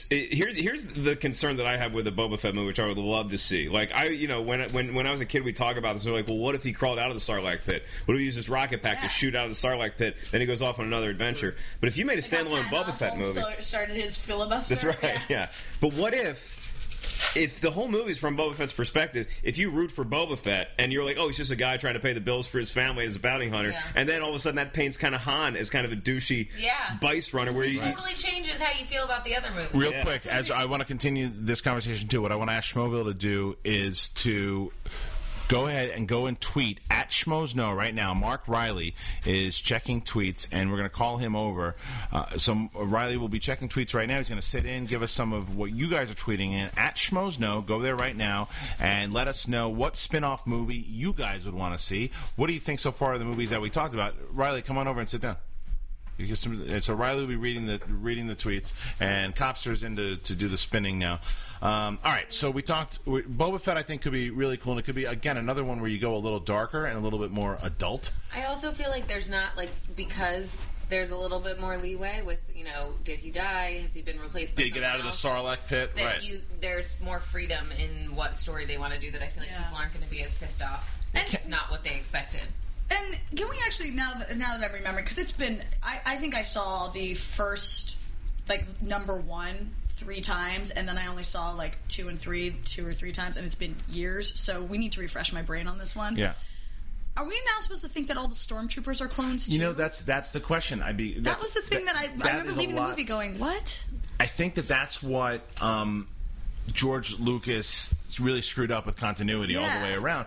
here's the concern that I have with the Boba Fett movie, which I would love to see. Like when I was a kid, we talk about this. They're like, well, what if he crawled out of the Sarlacc pit? What if he used his rocket pack to shoot out of the Sarlacc pit? Then he goes off on another adventure. But if you made a standalone Boba Fett movie, started his filibuster. that's right. Yeah. But what if the whole movie's from Boba Fett's perspective, if you root for Boba Fett and you're like, oh, he's just a guy trying to pay the bills for his family as a bounty hunter, and then all of a sudden that paints kind of Han as kind of a douchey spice runner where It totally changes how you feel about the other movies. Real quick, as I want to continue this conversation too, what I want to ask Schmoville to do is to go ahead and go and tweet at Schmozno right now. Mark Riley is checking tweets, and we're going to call him over. So Riley will be checking tweets right now. He's going to sit in, give us some of what you guys are tweeting in. At Schmozno, go there right now, and let us know what spin-off movie you guys would want to see. What do you think so far of the movies that we talked about? Riley, come on over and sit down. So Riley will be reading the tweets, and Copster's in to do the spinning now. All right, so we talked. Boba Fett, I think, could be really cool, and it could be, again, another one where you go a little darker and a little bit more adult. I also feel like there's not, because there's a little bit more leeway with, did he die? Has he been replaced by Did he get out of the Sarlacc pit? That Right. There's more freedom in what story they want to do that I feel like people aren't going to be as pissed off. And it's not what they expected. And can we actually, now that I'm remembering, because it's been, I think I saw the first, number 1 3 times, and then I only saw 2 and 3 2 or 3 times, and it's been years, so we need to refresh my brain on this one. Yeah. Are we now supposed to think that all the stormtroopers are clones too? That's the question. That was the thing that I remember leaving the movie going, what? I think that's what George Lucas really screwed up with continuity all the way around.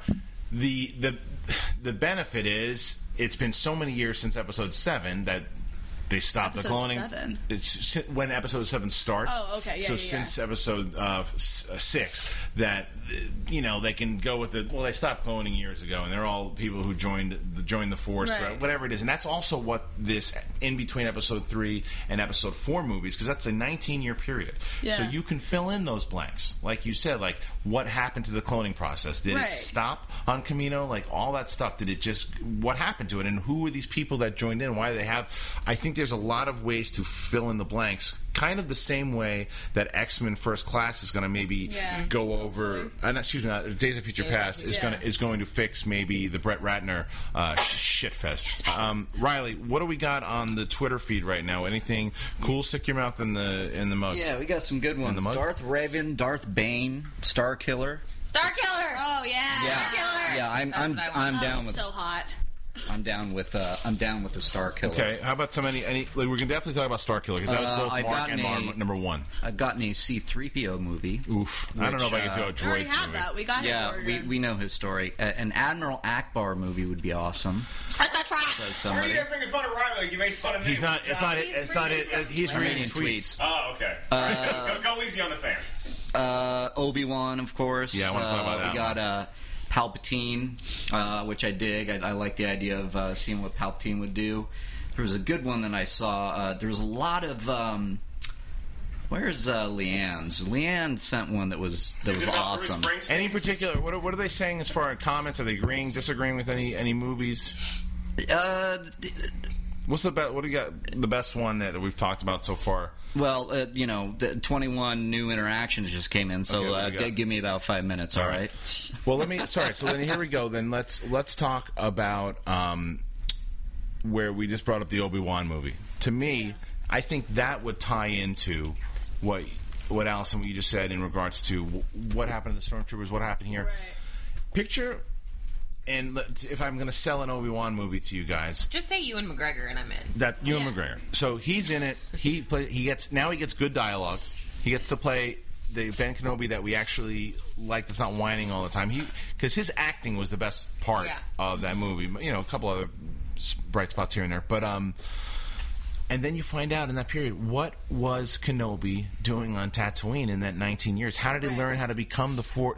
The benefit is it's been so many years since Episode 7 that they stopped the cloning. 7? It's when Episode 7 starts. Oh, okay, yeah. Since Episode 6, that they can go with it. Well, they stopped cloning years ago, and they're all people who joined the Force, Right. whatever it is, and that's also what this in between Episode 3 and Episode 4 movies, because that's a 19-year period. Yeah. So you can fill in those blanks, like you said, like what happened to the cloning process? Did it stop on Camino? Like all that stuff. Did it just what happened to it? And who were these people that joined in? Why do they have? I think there's a lot of ways to fill in the blanks, kind of the same way that X-Men First Class is going to maybe go over. Days of Future Past is going to fix maybe the Brett Ratner shitfest. Riley, what do we got on the Twitter feed right now? Anything cool? Stick your mouth in the mug. Yeah, we got some good ones. Darth Revan, Darth Bane, Star Killer. Star Killer. Oh yeah. Yeah, I'm down with so hot. I'm down with the Star Killer. Okay, how about we can definitely talk about Star Killer because that was both Mark and Mark number 1. I've gotten a C-3PO movie. Oof, I don't know if I can do a droid. We already have movie. that. We got it. we know his story. An Admiral Akbar movie would be awesome. Why are you guys making fun of Riley like you made fun of me? He's not. It's not it. He's reading tweets. Oh, okay. Go easy on the fans. Obi-Wan, of course. Yeah, I want to talk about that. We got Palpatine, which I dig. I like the idea of seeing what Palpatine would do. There was a good one that I saw. There was a lot of Where's Leanne's? Leanne sent one that was awesome. Any particular? What are they saying as far as comments? Are they agreeing, disagreeing with any movies? What's the best? What do you got? The best one that we've talked about so far? Well, the 21 new interactions just came in, so give me about 5 minutes. All right. Well, So then here we go. Then let's talk about where we just brought up the Obi-Wan movie. To me, I think that would tie into what Allison, what you just said in regards to what happened to the Stormtroopers, what happened here. Right. Picture. And if I'm going to sell an Obi-Wan movie to you guys, just say Ewan McGregor and I'm in. That Ewan McGregor. So he's in it. He gets good dialogue. He gets to play the Ben Kenobi that we actually like. That's not whining all the time. Because his acting was the best part of that movie. You know, a couple other bright spots here and there, but and then you find out in that period, what was Kenobi doing on Tatooine in that 19 years? How did he learn how to become the Force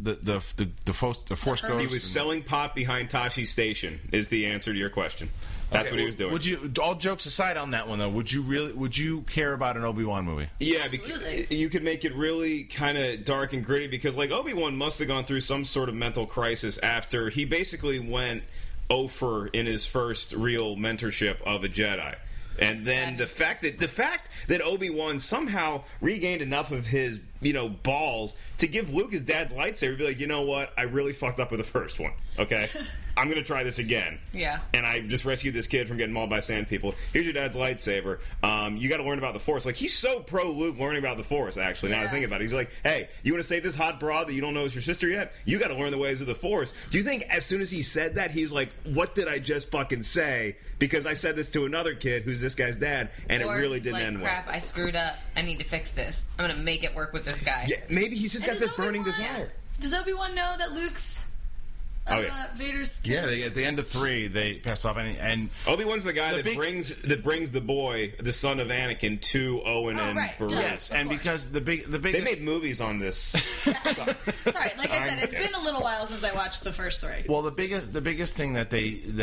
Ghost? He was selling pot behind Tashi Station. Is the answer to your question? That's what he was doing. Would you, all jokes aside on that one though, would you care about an Obi-Wan movie? Yeah, because you could make it really kind of dark and gritty because like Obi-Wan must have gone through some sort of mental crisis after he basically went over in his first real mentorship of a Jedi. And then the fact that Obi-Wan somehow regained enough of his, balls to give Luke his dad's lightsaber, be like, you know what, I really fucked up with the first one, okay? I'm going to try this again. Yeah. And I just rescued this kid from getting mauled by sand people. Here's your dad's lightsaber. You got to learn about the Force. Like, he's so pro-Luke learning about the Force, actually, now I think about it. He's like, hey, you want to save this hot broad that you don't know is your sister yet? You got to learn the ways of the Force. Do you think as soon as he said that, he was like, what did I just fucking say? Because I said this to another kid who's this guy's dad, and it really didn't end well. Crap, I screwed up. I need to fix this. I'm going to make it work with this guy. Yeah, maybe he's just got this burning desire. Does Obi-Wan know that Luke's Vader's kid? Yeah, at the end of 3, they passed off, and Obi-Wan's the guy that brings the boy, the son of Anakin, to Owen and Beru. Yes, and because the biggest they made movies on this. Sorry, like I said, it's been a little while since I watched the first 3. Well, the biggest thing that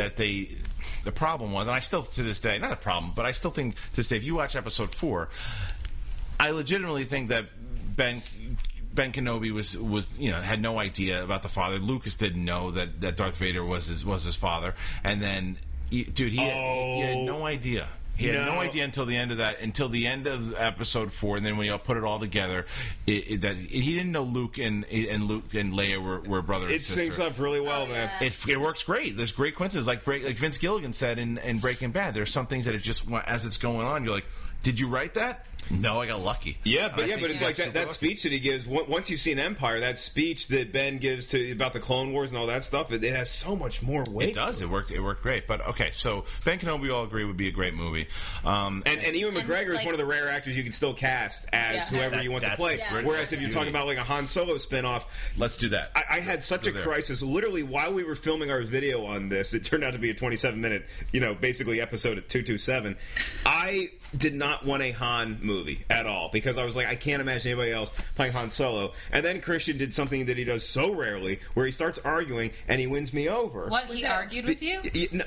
the problem was, and I still to this day, not a problem, but I still think to this day, if you watch episode 4, I legitimately think that Ben Kenobi was had no idea about the father. Lucas didn't know that Darth Vader was his father, and then he had no idea. He had no idea until the end of episode 4, and then when you all put it all together, that he didn't know Luke and Leia were brother and sister. It syncs up really well, man. It works great. There's great coincidences, like Vince Gilligan said in Breaking Bad. There's some things that it just as it's going on, you're like, did you write that? No, I got lucky. Yeah, but it's like that speech that he gives. Once you've seen Empire, that speech that Ben gives about the Clone Wars and all that stuff, it has so much more weight. It does. It worked great. But okay, so Ben Kenobi, we all agree, would be a great movie. And Ewan McGregor is one of the rare actors you can still cast as whoever you want to play. Yeah. Whereas if you're talking about like a Han Solo spinoff, let's do that. I had such a crisis. Literally, while we were filming our video on this, it turned out to be a 27-minute, basically episode at 227. I did not want a Han movie at all because I was like, I can't imagine anybody else playing Han Solo. And then Christian did something that he does so rarely, where he starts arguing and he wins me over. What, he argued with you?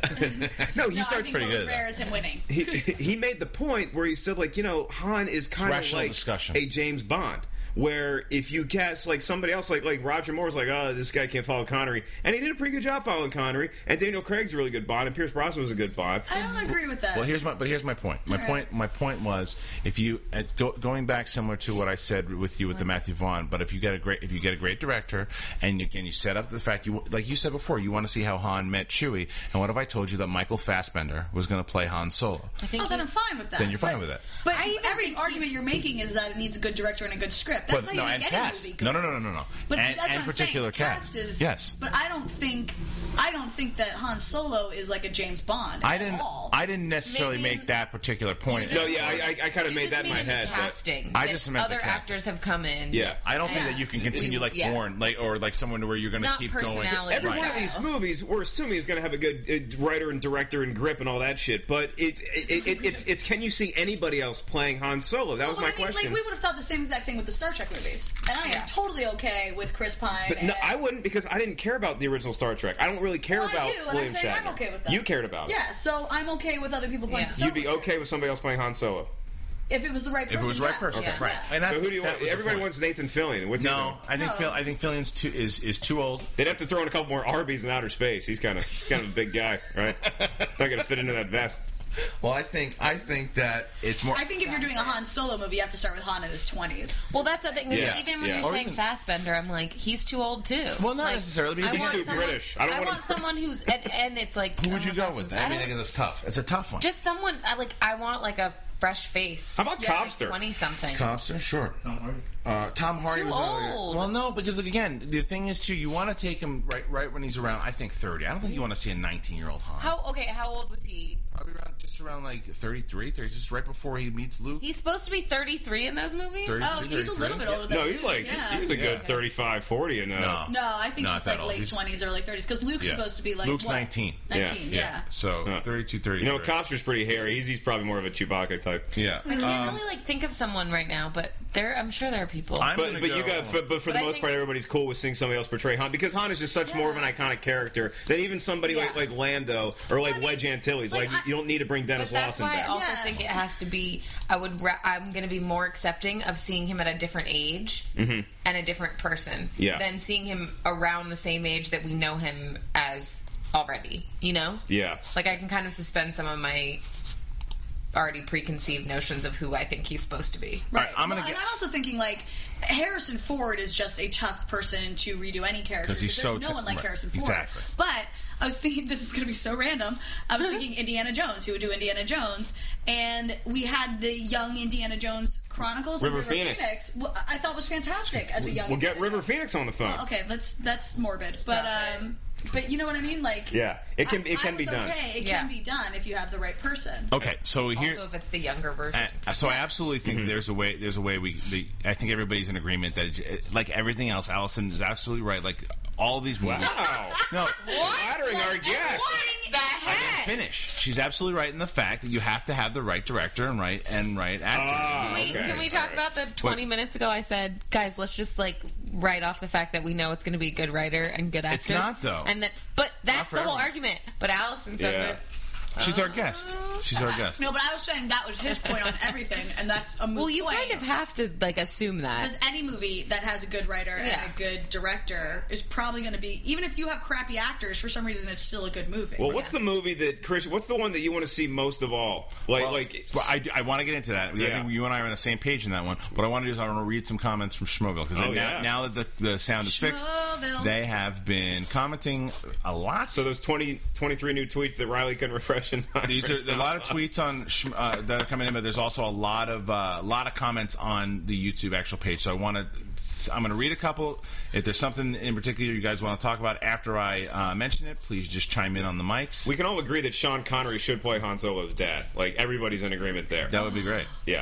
No, he starts pretty good. Rare as him winning. He made the point where he said, like, Han is kind of like a James Bond. Where if you cast like somebody else, like Roger Moore's like, oh, this guy can't follow Connery, and he did a pretty good job following Connery, and Daniel Craig's a really good Bond, and Pierce Brosnan was a good Bond. I don't agree with that. Well, here's my point. My point was, if you going back similar to what I said with you with the Matthew Vaughn, but if you get a great director, and you set up the fact like you said before, you want to see how Han met Chewie, and what if I told you that Michael Fassbender was going to play Han Solo? Then I'm fine with that. Then you're fine with it. But every argument you're making is that it needs a good director and a good script. That's how you make any movie good. No. But that's what I'm particular saying. cast is, yes. But I don't think that Han Solo is like a James Bond at all. I didn't necessarily make that particular point. No, yeah, I kind of made that in my head. Casting. I just meant other actors have come in. Yeah, I don't think that you can continue like Bourne, or like someone where you're going to keep going. Every one of these movies, we're assuming is going to have a good writer and director and grip and all that shit. But it's can you see anybody else playing Han Solo? That was my question. Like, we would have thought the same exact thing with the Star Trek movies, and I am totally okay with Chris Pine. But no, I wouldn't, because I didn't care about the original Star Trek. I don't really care about William Shatner. I'm okay with that. You cared about it. Yeah, so I'm okay with other people playing. You'd be okay with somebody else playing Han Solo. If it was the right person. If it was the right person, right? And that's, so who do you want? Everybody wants Nathan Fillion. What's no, I think I think Fillion's is too old. They'd have to throw in a couple more Arby's in outer space. He's kind of a big guy, right? Not going to fit into that vest. Well, I think that it's more. I think if you're doing a Han Solo movie, you have to start with Han in his 20s. Well, that's the thing. Yeah, Even when you're saying Fassbender, I'm like, he's too old too. Well, not necessarily because he's too British. I want someone who's and it's like, who would you go with? I think it's tough. It's a tough one. Just someone I want like a fresh face. How about Cobster? 20-something. Cobster, sure. Tom Hardy too was old. Well, no, because again, the thing is too, you want to take him right when he's around. I think 30. I don't think you want to see a 19-year-old Han. How old was he? Probably around like 33, just right before he meets Luke. He's supposed to be 33 in those movies? 33, he's a little bit older than No, he's a good 35, 40 in No, I think he's like late 20s, early 30s, because Luke's supposed to be like, Luke's 19. 19, yeah. So 32, 33. You know, Cobster's pretty hairy. He's probably more of a Chewbacca type. Yeah. I can't really think of someone right now, but I'm sure there are people. But for the most part, everybody's cool with seeing somebody else portray Han, because Han is just such more of an iconic character than even somebody like Lando or like Wedge Antilles. Like you don't need to bring Dennis Lawson back. I also think it has to be. I'm going to be more accepting of seeing him at a different age and a different person than seeing him around the same age that we know him as already. You know? Yeah. Like I can kind of suspend some of my already preconceived notions of who I think he's supposed to be. Right. And I'm also thinking like Harrison Ford is just a tough person to redo any character because there's no one like Harrison Ford. Exactly. But I was thinking, this is going to be so random, I was thinking Indiana Jones, who would do Indiana Jones, and we had the young Indiana Jones Chronicles of River Phoenix. I thought was fantastic as a young We'll get River Phoenix on the phone. Well, okay, that's morbid. But you know what I mean? Like, it can be done. Okay, it can be done if you have the right person. Okay, so here. Also, if it's the younger version. So I absolutely think there's a way. I think everybody's in agreement that, like everything else, Allison is absolutely right. Like all of these movies. Wow. No. Flattering our guest. What the heck? Finish. She's absolutely right in the fact that you have to have the right director and right actor. Can we talk about the 20 minutes ago I said, guys, let's just like write off the fact that we know it's going to be a good writer and good actors. It's not though. But that's the whole argument. But Allison says it. She's our guest. She's our guest. No, but I was saying that was his point on everything, and that's a moot Well, you point. kind of have to like assume that because any movie that has a good writer and a good director is probably going to be, even if you have crappy actors, for some reason it's still a good movie. Well, what's the movie that Chris? What's the one that you want to see most of all? I want to get into that. I think you and I are on the same page in that one. What I want to do is I want to read some comments from Schmoville because now that the sound is fixed, they have been commenting a lot. So those 23 new tweets that Riley can refresh in. These are a lot of tweets on that are coming in, but there's also a lot of comments on the YouTube actual page. So I'm going to read a couple. If there's something in particular you guys want to talk about after I mention it, please just chime in on the mics. We can all agree that Sean Connery should play Han Solo's dad. Like everybody's in agreement there. That would be great. Yeah.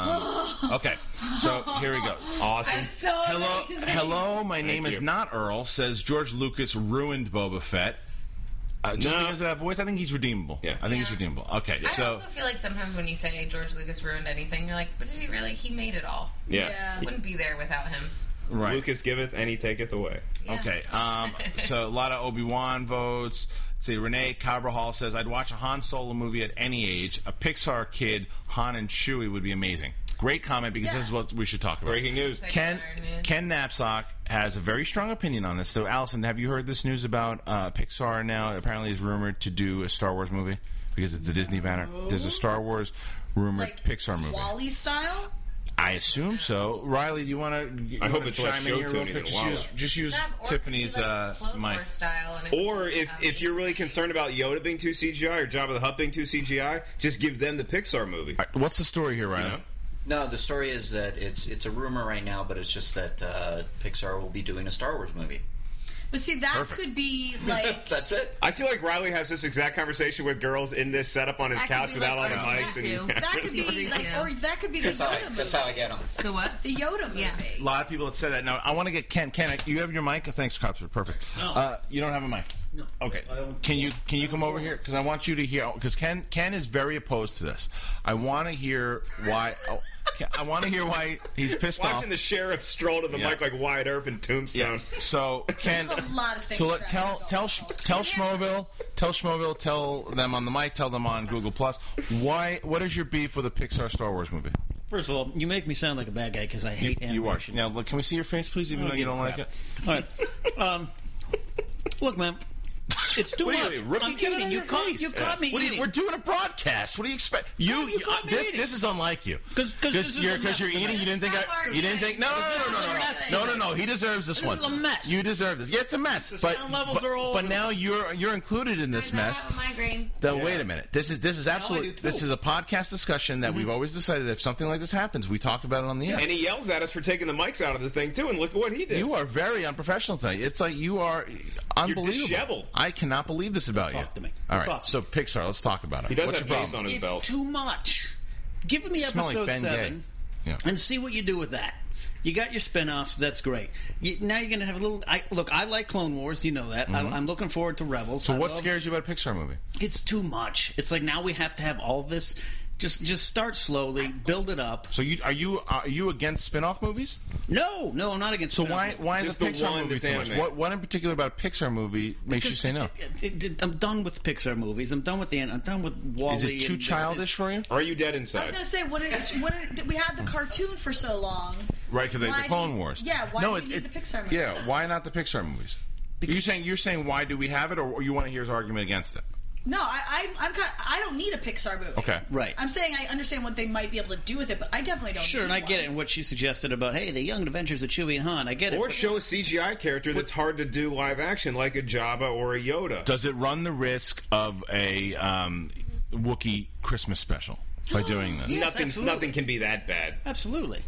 Okay. So here we go. Awesome. That's so amazing. Hello. My name is not Earl. Says George Lucas ruined Boba Fett. Just because of that voice, I think he's redeemable. Yeah, I think he's redeemable. Okay, I also feel like sometimes when you say George Lucas ruined anything, you're like, but did he really? He made it all. Yeah. Wouldn't be there without him. Right. Lucas giveth and he taketh away. Yeah. Okay. So a lot of Obi-Wan votes. See, Renee Cabrahal says, I'd watch a Han Solo movie at any age. A Pixar kid, Han and Chewie would be amazing. Great comment because this is what we should talk about. Breaking news. Ken Knapsack has a very strong opinion on this. So, Allison, have you heard this news about Pixar now? Apparently is rumored to do a Star Wars movie because it's a Disney banner. There's a Star Wars rumored Pixar movie. WALL-E style? I assume so. Riley, do you want to? I hope it's less chime in here real show-tuny quick? than WALL-E. Just use Tiffany's mic. Or if you're really concerned about Yoda being too CGI or Jabba the Hutt being too CGI, just give them the Pixar movie. Right, what's the story here, Riley? You know? No, the story is that it's a rumor right now, but it's just that Pixar will be doing a Star Wars movie. But see, that could be like... That's it. I feel like Riley has this exact conversation with girls in this setup on his couch without all the mics. That could be like, or that could be the Yoda movie. That's how I get them. The what? The Yoda movie. A lot of people have said that. Now, I want to get Ken. Ken, you have your mic? Thanks, Copster. Perfect. No. You don't have a mic? No. Okay. Can you come over here? Because I want you to hear... Because Ken is very opposed to this. I want to hear why... I want to hear why he's pissed off. Watching the sheriff stroll to the mic like Wyatt Earp in Tombstone. So, Ken, There's a lot of things. so tell Schmoville, tell them on the mic, tell them on Google Plus. What is your beef with a Pixar Star Wars movie? First of all, you make me sound like a bad guy because I hate animation. You are. Now, look, can we see your face, please, even though you don't like it? All right. Look, man. It's too much. I'm eating. You caught me eating. We're doing a broadcast. What do you expect? This is unlike you. Because you're eating. You didn't think. No. He deserves this one. This is a mess. You deserve this. Yeah, it's a mess. The sound levels are all. But now you're included in this mess. Migraine. Wait a minute. This is absolutely. This is a podcast discussion that we've always decided that if something like this happens, we talk about it on the air. And he yells at us for taking the mics out of the thing too. And look at what he did. You are very unprofessional tonight. It's like you are unbelievable. You're disheveled. I cannot believe this about you. Talk to me. All right, so Pixar, let's talk about it. He does What's have your Ace problem? on his belt. It's too much. Give me Smell like episode Ben 7 and see what you do with that. You got your spin-offs. That's great. Now you're going to have a little... I like Clone Wars. You know that. I'm looking forward to Rebels. So what scares you about a Pixar movie? It's too much. It's like now we have to have all this... Just start slowly, build it up. So are you against spin-off movies? No, I'm not against. So why is a Pixar movie so much? What in particular about a Pixar movie makes you say no? I'm done with Pixar movies. I'm done with I'm done with Wall-E. Is it too childish for you? Or are you dead inside? I was going to say, we had the cartoon for so long. Right, because the Clone Wars. Yeah, why do we need the Pixar movies? Yeah, why not the Pixar movies? You're saying why do we have it, or you want to hear his argument against it? No, I don't need a Pixar movie. Okay. Right. I'm saying I understand what they might be able to do with it, but I definitely don't Sure, need and I get it. And what she suggested about, hey, the young adventures of Chewie and Han, I get it. Or show a CGI character that's hard to do live action, like a Jabba or a Yoda. Does it run the risk of a Wookiee Christmas special by doing this? Yes, nothing can be that bad. Absolutely.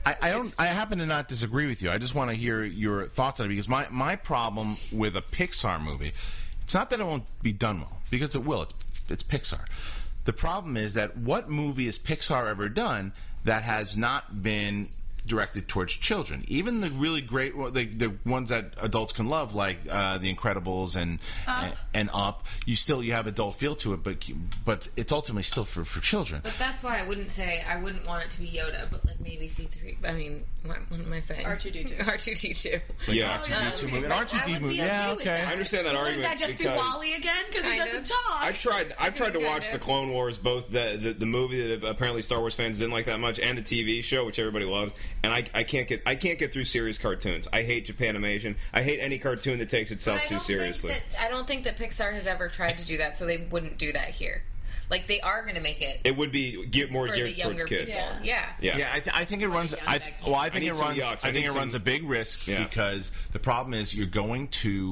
I happen to not disagree with you. I just want to hear your thoughts on it, because my problem with a Pixar movie, it's not that it won't be done well, because it will. It's Pixar. The problem is that what movie has Pixar ever done that has not been directed towards children? Even the really great, the ones that adults can love, like The Incredibles and Up, you have adult feel to it, but it's ultimately still for children. But that's why I wouldn't want it to be Yoda, but like maybe C3. I mean, what am I saying? R2D2. R2D2. Yeah, R2D2 movie. An R2D2 movie. Yeah, okay. I understand that argument. Wouldn't that just be Wall-E again because he doesn't talk? I've tried to watch the Clone Wars, both the movie that apparently Star Wars fans didn't like that much, and the TV show, which everybody loves. And I can't get through serious cartoons. I hate Japanimation. I hate any cartoon that takes itself too seriously. I don't think that Pixar has ever tried to do that, so they wouldn't do that here. Like, they are going to make it. It would be more geared towards kids. Yeah. I think it runs. I think it runs a big risk because the problem is you're going to.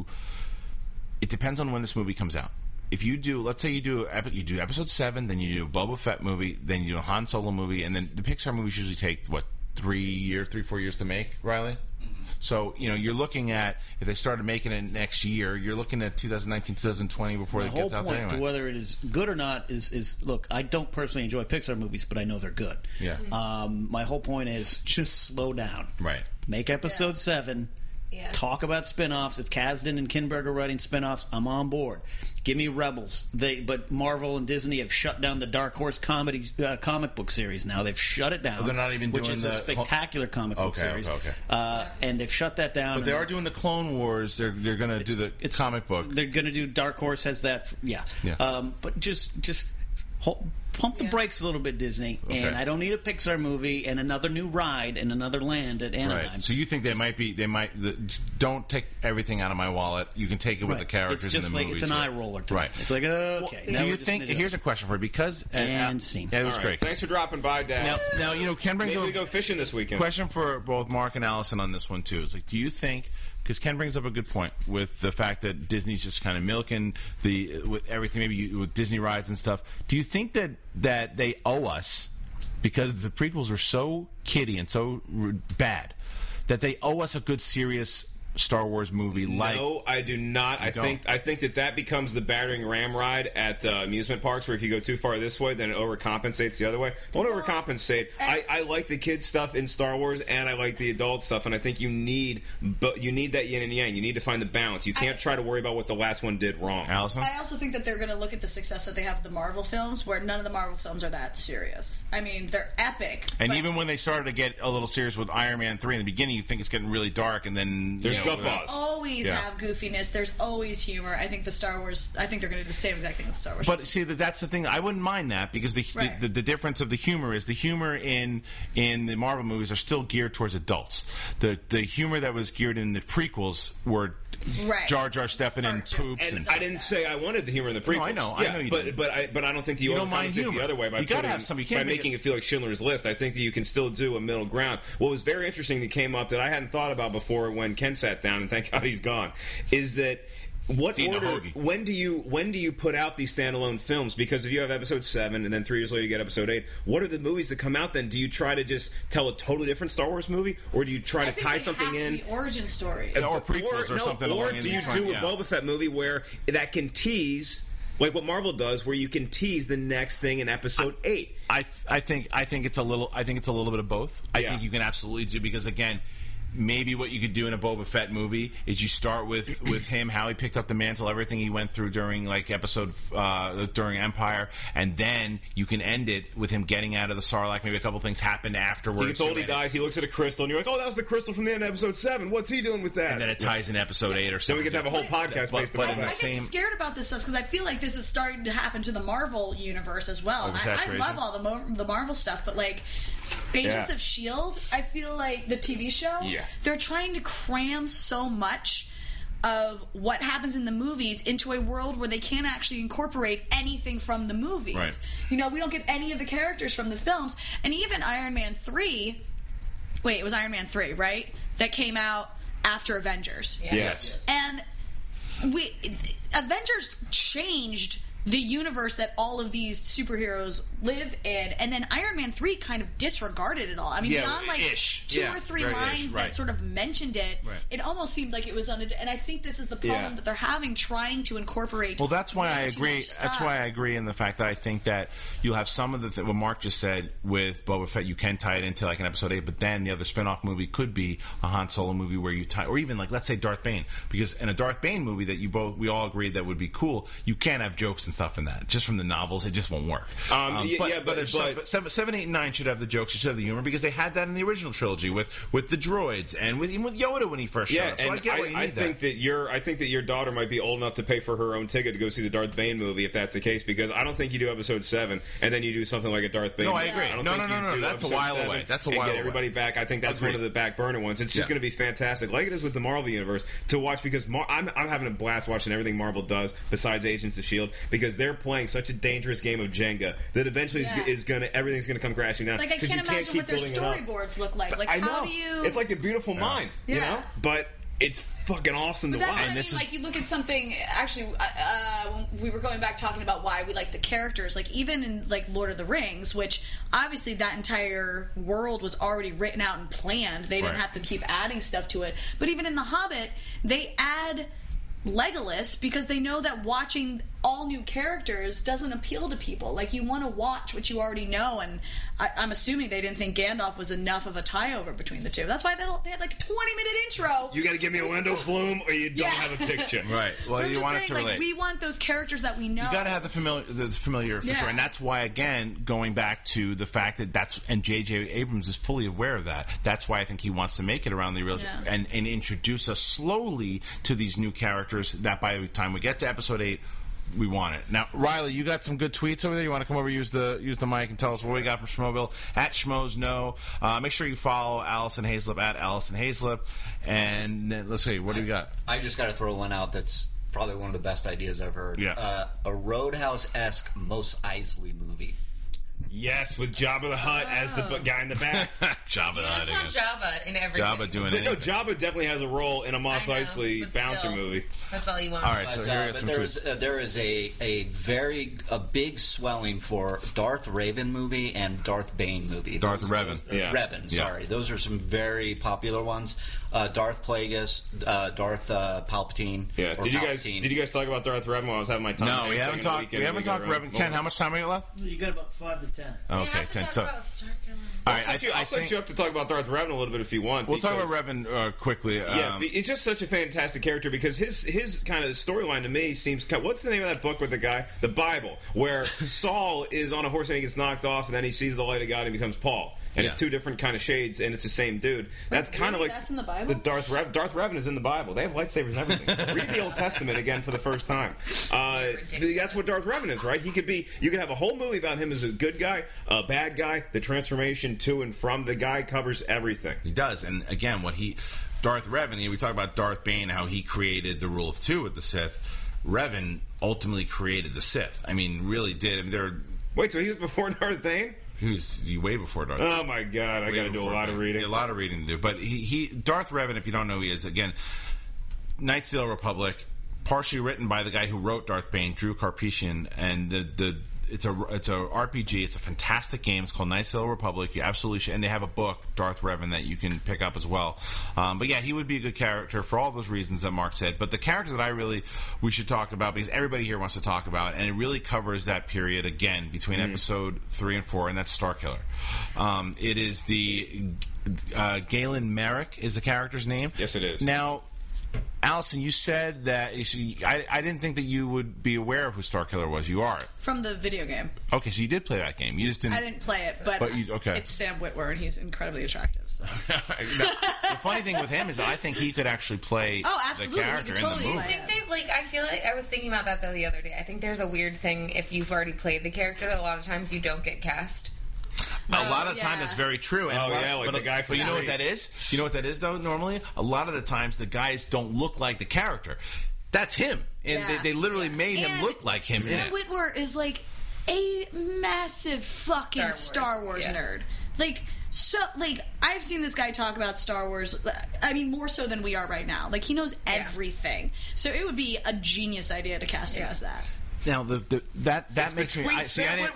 It depends on when this movie comes out. If you do, let's say you do episode 7, then you do a Boba Fett movie, then you do a Han Solo movie, and then the Pixar movies usually take 3-4 years to make, Riley? So, you're looking at, if they started making it next year, you're looking at 2019, 2020 before it gets out there anyway. The whole point to whether it is good or not is, look, I don't personally enjoy Pixar movies, but I know they're good. Yeah. My whole point is just slow down. Right. Make episode 7. Yeah. Talk about spin-offs. If Kasdan and Kinberg are writing spin-offs, I'm on board. Give me Rebels. But Marvel and Disney have shut down the Dark Horse comic book series now. They've shut it down. They're not even which doing is a spectacular comic book series. Okay. And they've shut that down. But they are doing the Clone Wars. They're going to do the comic book. They're going to do Dark Horse has that. Yeah. But just pump the brakes a little bit, Disney. Okay. And I don't need a Pixar movie and another new ride and another land at Anaheim. Right. So you think don't take everything out of my wallet. You can take it with the characters in the movie. It's an eye roller. Right. It's like, okay. Do you think, here's a question for you, because... And scene. It was great. Thanks for dropping by, Dad. Now Ken brings Maybe we go fishing this weekend. Question for both Mark and Allison on this one, too. It's like, do you think... Because Ken brings up a good point with the fact that Disney's just kind of milking with everything, maybe with Disney rides and stuff. Do you think that they owe us, because the prequels were so kiddie and so bad, that they owe us a good, serious Star Wars movie like. No, I do not. I think that becomes the battering ram ride at amusement parks, where if you go too far this way, then it overcompensates the other way. Don't overcompensate. I like the kids stuff in Star Wars, and I like the adult stuff, and I think you need that yin and yang. You need to find the balance. You can't try to worry about what the last one did wrong. Allison? I also think that they're going to look at the success that they have with the Marvel films, where none of the Marvel films are that serious. I mean, they're epic. And even when they started to get a little serious with Iron Man 3 in the beginning, you think it's getting really dark, and then there's they always have goofiness. There's always humor. I think they're going to do the same exact thing with Star Wars. But see, that's the thing. I wouldn't mind that, because the difference of the humor is the humor in the Marvel movies are still geared towards adults. The humor that was geared in the prequels were Jar Jar stepping in poops. And I didn't say I wanted the humor in the prequels. No, I know you did. But I don't think you overcompensate the other way by making it feel like Schindler's List. I think that you can still do a middle ground. What was very interesting that came up that I hadn't thought about before when Ken sat down, and thank God he's gone, is that what order? When do you put out these standalone films? Because if you have Episode 7 and then 3 years later you get Episode 8, what are the movies that come out then? Do you try to just tell a totally different Star Wars movie, or do you try to tie something in? To be origin story, or prequels, or something. Or do you do a Boba Fett movie where that can tease? Like what Marvel does, where you can tease the next thing in Episode 8. I think it's a little bit of both. I think you can absolutely do, because again, maybe what you could do in a Boba Fett movie is you start with him, how he picked up the mantle, everything he went through during during Empire, and then you can end it with him getting out of the Sarlacc. Maybe a couple things happened afterwards. He gets old, he dies, he looks at a crystal, and you're like, oh, that was the crystal from the end of Episode 7. What's he doing with that? And then it ties in Episode 8 or something. Then we get to have a whole podcast based on that. I get scared about this stuff because I feel like this is starting to happen to the Marvel universe as well. I love all the Marvel stuff, but like Agents of S.H.I.E.L.D., I feel like the TV show, they're trying to cram so much of what happens in the movies into a world where they can't actually incorporate anything from the movies. Right. We don't get any of the characters from the films. And even Iron Man 3... Wait, it was Iron Man 3, right? That came out after Avengers. Yeah. Yes. And Avengers changed the universe that all of these superheroes live in, and then Iron Man 3 kind of disregarded it all. I mean, beyond like two or three lines that sort of mentioned it, it almost seemed like it was and I think this is the problem that they're having, trying to incorporate. Well, that's why I agree. That's why I agree in the fact that I think that you'll have some of what Mark just said with Boba Fett. You can tie it into like an Episode 8, but then the other spin-off movie could be a Han Solo movie where you tie, or even like let's say Darth Bane, because in a Darth Bane movie that we all agreed that would be cool, you can't have jokes and stuff in that. Just from the novels, it just won't work. But 7, 8, and 9 should have the jokes, should have the humor, because they had that in the original trilogy with the droids and even with Yoda when he first showed up. So I get why you need that. I think that your daughter might be old enough to pay for her own ticket to go see the Darth Bane movie if that's the case, because I don't think you do Episode 7 and then you do something like a Darth Bane. No, movie. I agree. No. That's a while away. That's a while away. Get everybody back. I think that's one of the back burner ones. It's just going to be fantastic, like it is with the Marvel universe, to watch, because I'm having a blast watching everything Marvel does besides Agents of S.H.I.E.L.D., because they're playing such a dangerous game of Jenga that eventually everything's gonna come crashing down. Like I can't imagine what their storyboards look like. Like how do you? It's like a beautiful mind, you know. But it's fucking awesome to watch. What I mean. Like you look at something. Actually, when we were going back talking about why we like the characters, like even in like Lord of the Rings, which obviously that entire world was already written out and planned. They didn't have to keep adding stuff to it. But even in The Hobbit, they add Legolas because they know that watching all new characters doesn't appeal to people. Like, you want to watch what you already know, and I'm assuming they didn't think Gandalf was enough of a tie-over between the two. That's why they had like a 20-minute intro. You got to give me Orlando Bloom or you don't have a picture. Right. Well, you want it to relate. Like, we want those characters that we know. You got to have the familiar for sure. And that's why, again, going back to the fact that and J.J. Abrams is fully aware of that. That's why I think he wants to make it around the original and introduce us slowly to these new characters that by the time we get to Episode 8, we want it. Now, Riley, you got some good tweets over there. You want to come over, use the mic, and tell us what we got from Schmoville at Schmoes No. Make sure you follow Allison Hayslip at Allison Hayslip. And let's see, what do you got? I just got to throw one out that's probably one of the best ideas I've heard. Yeah. A Roadhouse-esque Mos Eisley movie. Yes, with Jabba the Hutt as the guy in the back. Jabba the You Hutt. just want Jabba in everything. Jabba doing No, it. Jabba definitely has a role in a Mos Eisley but bouncer still. movie. That's all you want. All right, so here are some truths. There is a big swelling for Darth Raven movie and Darth Bane movie. Darth Revan. Yeah. Revan, sorry. Those are some very popular ones. Darth Plagueis, Darth Palpatine. Yeah. or Did you Palpatine. guys talk about Darth Revan while I was having my time? No, we haven't talked. We haven't talked Revan. Ken, how much time we got left? You got about 5 to 10. Okay, 10. So, all I'll right, set you up to talk about Darth Revan a little bit if you want. We'll talk about Revan quickly. Yeah, he's just such a fantastic character because his kind of storyline to me seems. What's the name of that book with the guy? The Bible, where Saul is on a horse and he gets knocked off, and then he sees the light of God and becomes Paul. And it's two different kind of shades, and it's the same dude. That's kind of like that's in the Bible. The Darth Revan is in the Bible. They have lightsabers and everything. Read the Old Testament again for the first time. That's what Darth Revan is, right? He could be. You could have a whole movie about him as a good guy, a bad guy, the transformation to and from. The guy covers everything. He does, and again, Darth Revan. We talk about Darth Bane, how he created the rule of two with the Sith. Revan ultimately created the Sith. I mean, really did. I mean, Wait, so he was before Darth Bane? He was way before Darth. Oh my God! I got to do a lot of reading. A lot of reading to do. But Darth Revan, if you don't know, he is again Knights of the Old Republic, partially written by the guy who wrote Darth Bane, Drew Karpyshyn, and it's a RPG. It's a fantastic game. It's called Knights of the Old Republic. You absolutely should. And they have a book, Darth Revan, that you can pick up as well. But yeah, he would be a good character for all those reasons that Mark said. But the character that we should talk about, because everybody here wants to talk about, and it really covers that period again between episode 3 and 4, and that's Starkiller. It is the Galen Merrick is the character's name. Yes, it is. Now, Allison, you said that I didn't think that you would be aware of who Starkiller was. You are from the video game. Okay, so you did play that game. You just didn't. I didn't play it, but it's Sam Witwer, and he's incredibly attractive. So. The funny thing with him is that I think he could actually play the character in the movie. I feel like I was thinking about that though the other day. I think there's a weird thing if you've already played the character that a lot of times you don't get cast. A lot of time that's very true. And the guy. But you know what that is? You know what that is, though. Normally, a lot of the times the guys don't look like the character. That's him, and they literally made him look like him. Sam Witwer is like a massive fucking Star Wars nerd. I've seen this guy talk about Star Wars. I mean, more so than we are right now. Like, he knows everything. So it would be a genius idea to cast him as that. Now that makes me. I didn't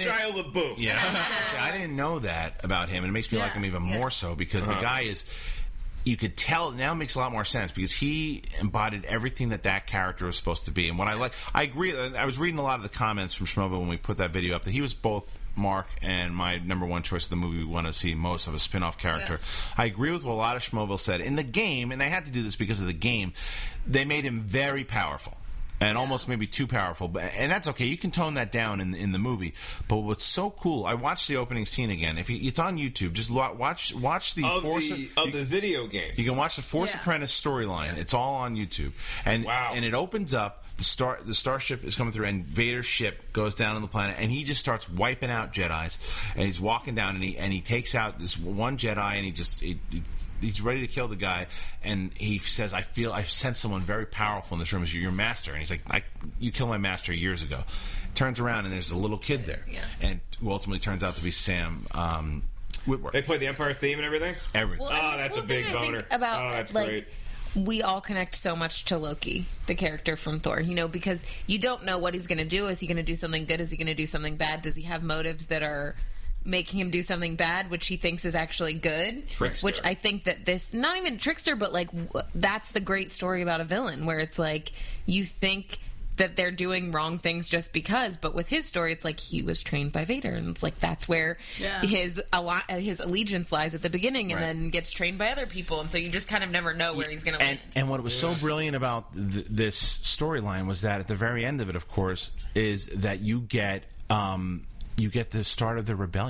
I didn't know that about him, and it makes me like him even more so because the guy is. You could tell now. It makes a lot more sense because he embodied everything that character was supposed to be. And what I agree. I was reading a lot of the comments from Schmobo when we put that video up that he was both Mark and my number one choice of the movie we want to see most of a spin-off character. I agree with what a lot of Schmobo said in the game, and they had to do this because of the game. They made him very powerful. And almost maybe too powerful, and that's okay. You can tone that down in the movie. But what's so cool? I watched the opening scene again. It's on YouTube. Just watch the video game. You can watch the Force Apprentice storyline. It's all on YouTube. And it opens up. The starship is coming through, and Vader's ship goes down on the planet, and he just starts wiping out Jedis. And he's walking down, and he takes out this one Jedi, and he's ready to kill the guy, and he says, I sense someone very powerful in this room as your master. And he's like, you killed my master years ago. Turns around, and there's a little kid there, and who ultimately turns out to be Sam Witwer. They play the Empire theme and everything? Everything. Well, that's a big boner. That's great. We all connect so much to Loki, the character from Thor, because you don't know what he's going to do. Is he going to do something good? Is he going to do something bad? Does he have motives that are making him do something bad, which he thinks is actually good? Trickster. Which I think that this, not even trickster, but that's the great story about a villain, where it's like you think that they're doing wrong things just because, but with his story, it's like he was trained by Vader, and it's like that's where his allegiance lies at the beginning, and then gets trained by other people, and so you just kind of never know where he's going to land. And what was so brilliant about this storyline was that at the very end of it, of course, is that you get the start of the rebellion.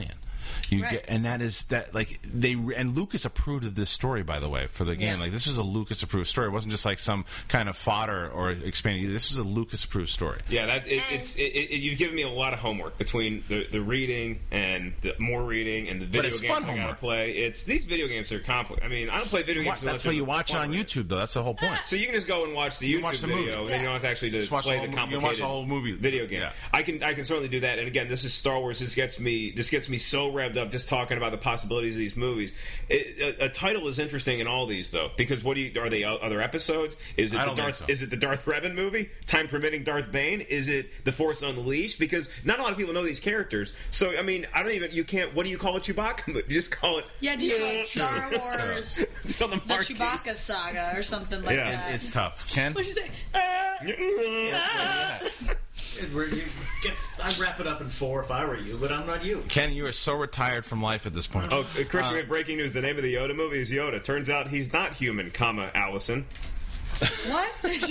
You Right. get, and that is that like and Lucas approved of this story, by the way, for the game. Yeah. Like this was a Lucas approved story. It wasn't just like some kind of fodder or expanding. This was a Lucas approved story. Yeah, you've given me a lot of homework between the reading and the more reading and the video it's games fun I gotta homework. play. These video games are complex. I mean, I don't play video games. That's why you watch it on YouTube, though. That's the whole point. So you can just go and watch the YouTube watch the video, movie. and then you don't have to actually Just watch play the whole the mo- you complicated watch the whole movie. video game. Yeah. I can certainly do that. And again, this is Star Wars. This gets me so revved up just talking about the possibilities of these movies. A title is interesting in all these though, because are they other episodes? Is it I don't think so. Is it the Darth Revan movie? Time permitting, Darth Bane? Is it the Force Unleashed? Because not a lot of people know these characters. So I mean, you can't. What do you call a Chewbacca movie? You just call it. Yeah, do you call it Star Wars, something the Chewbacca saga, or something like that? It's tough. Ken? What'd you say? I'd wrap it up in 4 if I were you, but I'm not you. Ken, you are so retired from life at this point. Oh, Chris, we have breaking news. The name of the Yoda movie is Yoda. Turns out he's not human, Allison. What?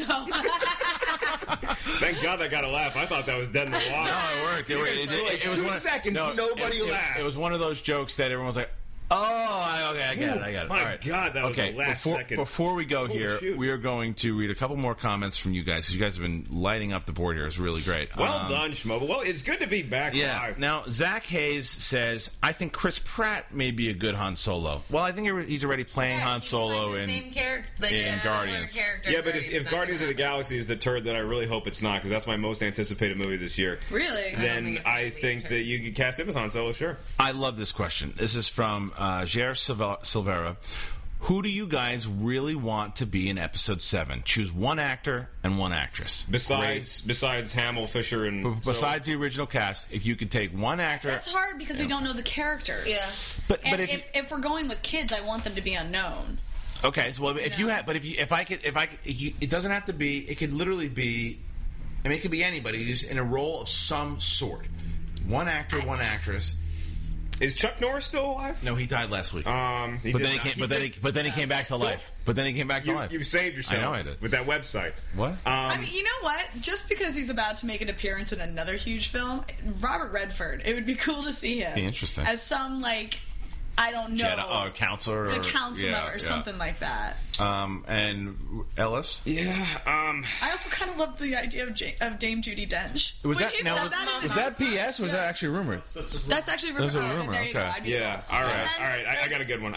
Thank God I got a laugh. I thought that was dead in the water. No, it worked. It was 2 seconds, nobody laughed. It was one of those jokes that everyone was like, "Oh, okay, I get it." My All right. God, that was the last second. Before we go here, shoot. we are going to read a couple more comments from you guys, because you guys have been lighting up the board here. It's really great. Well done, Schmo. Well, it's good to be back live. Now, Zach Hayes says, I think Chris Pratt may be a good Han Solo. Well, I think he's already playing Han Solo in Guardians. Yeah, but if Guardians of the Galaxy is the turd that I really hope it's not, because that's my most anticipated movie this year, Really? then I think that you could cast him as Han Solo, sure. I love this question. This is from Jair Silvera. Who do you guys really want to be in Episode 7? Choose one actor and one actress. Besides Hamill, Fisher, and... Besides the original cast, if you could take one actor... That's hard because we don't know the characters. Yeah. But if we're going with kids, I want them to be unknown. Okay, so well, it doesn't have to be. It could literally be. I mean, it could be anybody who's in a role of some sort. One actor, one actress. Is Chuck Norris still alive? No, he died last week. But then he came back to life. But then he came back to life. You saved yourself. I know I did. With that website. What? I mean, you know what? Just because he's about to make an appearance in another huge film, Robert Redford. It would be cool to see him. Be interesting. As some I don't know. Jedi, counselor. A counselor or something like that. And Ellis? Yeah. I also kind of love the idea of Dame Judi Dench. Was that PS or was that actually rumored? That's actually rumored. That's a rumor, There you go. okay. I'd be Yeah. sold. All right. I got a good one.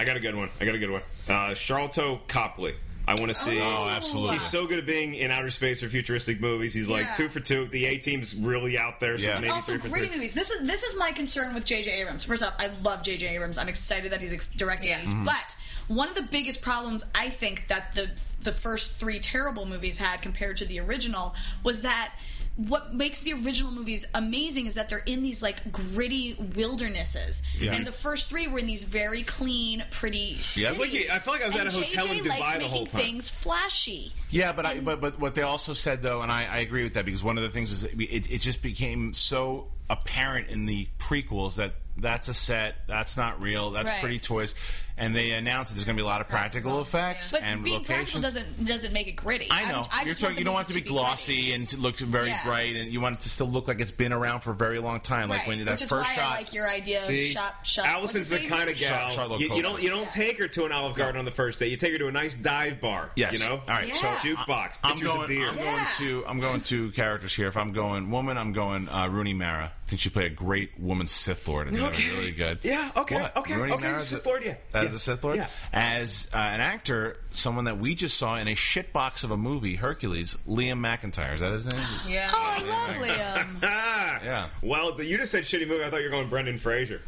Charlton Copley. I want to see. Oh, absolutely. He's so good at being in outer space or futuristic movies. He's like 2 for 2. The A-Team's really out there, so maybe Also, 3 for 3. great movies. This is my concern with J.J. Abrams. First off, I love J.J. Abrams. I'm excited that he's directing these. But one of the biggest problems I think that the first 3 terrible movies had compared to the original was that what makes the original movies amazing is that they're in these gritty wildernesses, and the first 3 were in these very clean, pretty cities. I felt like I was at a hotel in Dubai the whole time. Things flashy. Yeah, but what they also said though, and I agree with that, because one of the things is it just became so apparent in the prequels that that's a set, that's not real, that's pretty toys, and they announced that there's going to be a lot of practical effects but and being locations. practical doesn't make it gritty. I know. You don't want it to be glossy gritty. and to look very bright, and you want it to still look like it's been around for a very long time. Like when that Which is first why shot. I like your idea of shop. Allison's the kind of gal you don't take her to an Olive Garden on the first day. You take her to a nice dive bar. Yes. You know. All right. So jukebox. I'm going to characters here. If I'm going woman, I'm going Rooney Mara. I think she played a great woman Sith Lord. I think that was really good. Yeah. Okay. Rooney Mara Sith Lord. Yeah. As a Sith Lord. Yeah. As an actor, someone that we just saw in a shitbox of a movie, Hercules, Liam McIntyre. Is that his name? Yeah. Oh, I love Liam. Yeah. Well, you just said shitty movie. I thought you were going Brendan Fraser.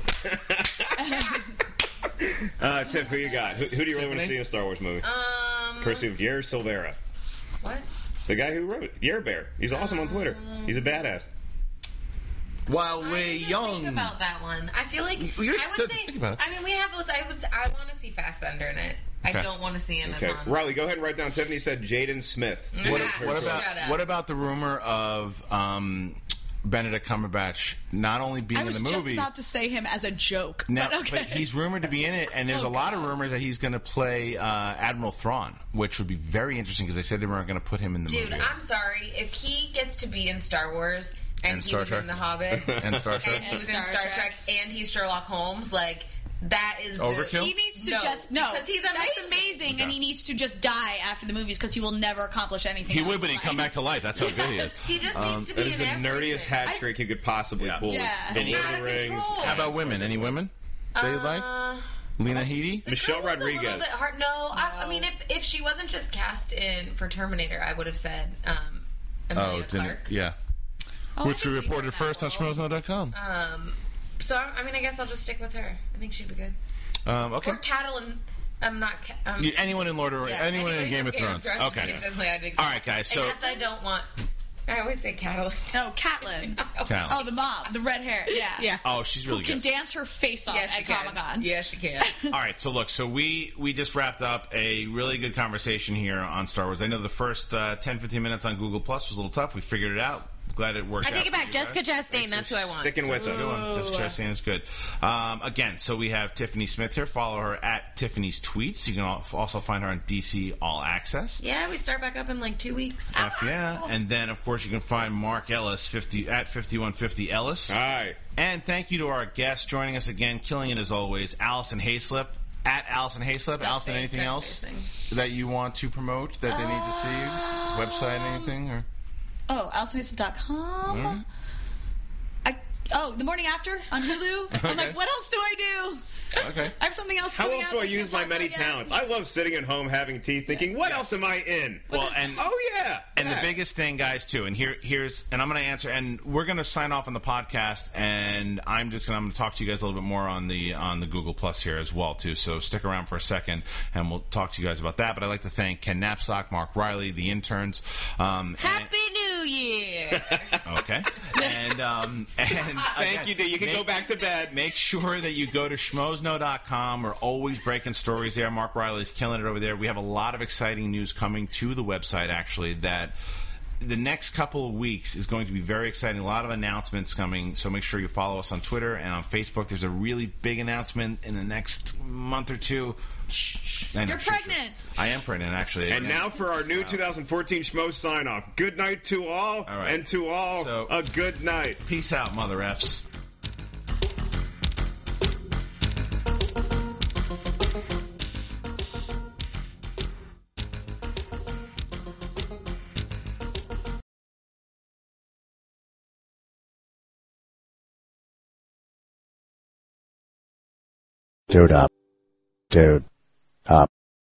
Tiff, who you got? Who do you really want to see in a Star Wars movie? Courtesy of Jair Silvera. What? The guy who wrote it. Yair Bear. He's awesome on Twitter. He's a badass. While we're young. Think about that one. I feel like I would say. Think about it. I mean, we have. I want to see Fassbender in it. Okay. I don't want to see him as Okay, Han. Riley, go ahead and write down. Tiffany said Jaden Smith. What about the rumor of Benedict Cumberbatch not only being I was in the movie? just about to say him as a joke. Now, but okay. but he's rumored to be in it, and there's a lot of rumors that he's going to play Admiral Thrawn, which would be very interesting because they said they weren't going to put him in the movie. Dude, I'm sorry. If he gets to be in Star Wars, And he Star was Trek. in The Hobbit. And Star Trek. And he was in Star Trek. And he's Sherlock Holmes. Like, that is Overkill? He needs to because he's amazing. That's amazing, and he needs to just die after the movies because he will never accomplish anything. He else would, but in he'd come life. back to life. That's how good he is. He just needs to be That is in the everything. nerdiest hat trick you could possibly pull. Yeah. The Lord Out of of the Rings. control. How about women? Any women that you'd like? Lena Headey? Michelle It's a little Rodriguez. bit hard. No, I mean, if she wasn't just cast in for Terminator, I would have said Emilia Clarke. Yeah. Oh, Which I we can see her reported in first on that role. schmoesno.com. So, I mean, I guess I'll just stick with her. I think she'd be good. Okay. Or Catelyn. I'm not... Anyone in anyone in Game of Thrones. Okay. Basically, I'd be All right, guys. So except I don't want... I always say Catelyn. No, Catelyn. Catelyn. Oh, the mom, the red hair. Yeah. Yeah. Oh, she's really Who can good. dance her face off Yeah, she at can. Comic Con. Yeah, she can. All right, so look, we just wrapped up a really good conversation here on Star Wars. I know the first 10-15 minutes on Google Plus was a little tough. We figured it out. Glad it worked I out. take it for back. you Jessica guys. Chastain. That's who I want. Sticking with us. Jessica Chastain is good. Again, so we have Tiffany Smith here. Follow her at Tiffany's Tweets. You can also find her on DC All Access. Yeah, we start back up in like 2 weeks. Yeah, and then of course you can find Mark Ellis at 5150 Ellis. Hi. And thank you to our guest joining us again, killing it as always, Allison Hayslip at Allison Hayslip. Allison, anything else that you want to promote that they need to see? Website, anything? Or Oh, AllisonMason.com. The Morning After on Hulu. I'm like, what else do I do? okay. I have something else How coming else out do I that use can't my talk many about yet. talents? I love sitting at home having tea thinking, what else am I in? Well, and Oh, yeah. And Yeah. the biggest thing, guys, too, and here's, and I'm going to answer, and we're going to sign off on the podcast, and I'm going to talk to you guys a little bit more on the Google Plus here as well, too. So stick around for a second, and we'll talk to you guys about that. But I'd like to thank Ken Knapsack, Mark Riley, the interns. Happy New Year! Okay. And Thank you, D. You can go back to bed. Make sure that you go to schmoesno.com. We're always breaking stories there. Mark Riley's killing it over there. We have a lot of exciting news coming to the website, actually, that the next couple of weeks is going to be very exciting. A lot of announcements coming, so make sure you follow us on Twitter and on Facebook. There's a really big announcement in the next month or two. Shh. You're pregnant. I am pregnant, actually. And now for our new 2014 Schmo sign-off. Good night to all, All right. and to all, So- a good night. Peace out, mother Fs. Dude up. Dude up.